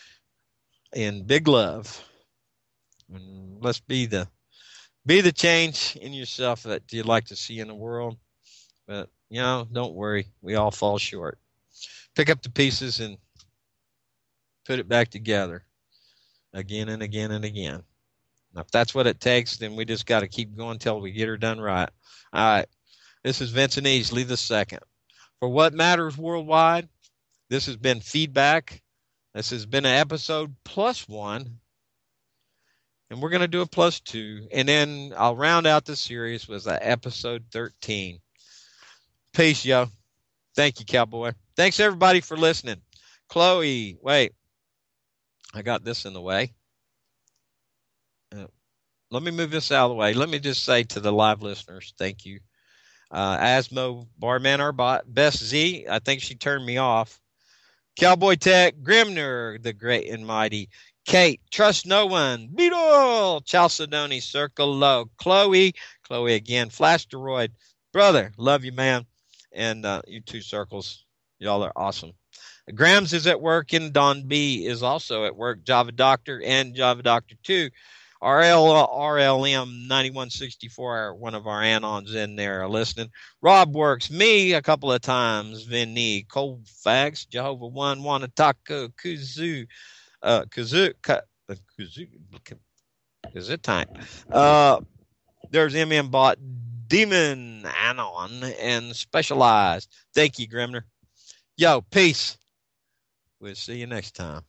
and big love. And let's be the be the change in yourself that you'd like to see in the world. But you know, don't worry, we all fall short. Pick up the pieces and put it back together again and again and again. Now, if that's what it takes, then we just got to keep going until we get her done right. All right. This is Vincent Easley the second. For What Matters Worldwide, this has been Feedback. This has been an episode plus one. And we're going to do a plus two. And then I'll round out the series with uh, episode thirteen. Peace, yo. Thank you, cowboy. Thanks, everybody, for listening. Chloe, wait. I got this in the way. Uh, let me move this out of the way. Let me just say to the live listeners, thank you. Uh, Asmo, Barman Arbot, Best Z, I think she turned me off. Cowboy Tech, Grimner, the great and mighty. Kate, Trust No One, Beetle, Chalcedony, Circle Low, Chloe, Chloe again, Flasteroid, brother, love you, man. And uh, you two circles, y'all are awesome. Grams is at work, and Don B is also at work. Java Doctor and Java Doctor two. R L R L M ninety-one sixty-four, one of our anons in there are listening. Rob works, me a couple of times. Vinny, Cold Fags, Jehovah One, Wanataka, Kuzu, uh, Kuzu, Kuzu, is it time? Uh, there's M M Bot, Demon, Anon, and Specialized. Thank you, Grimner. Yo, peace. We'll see you next time.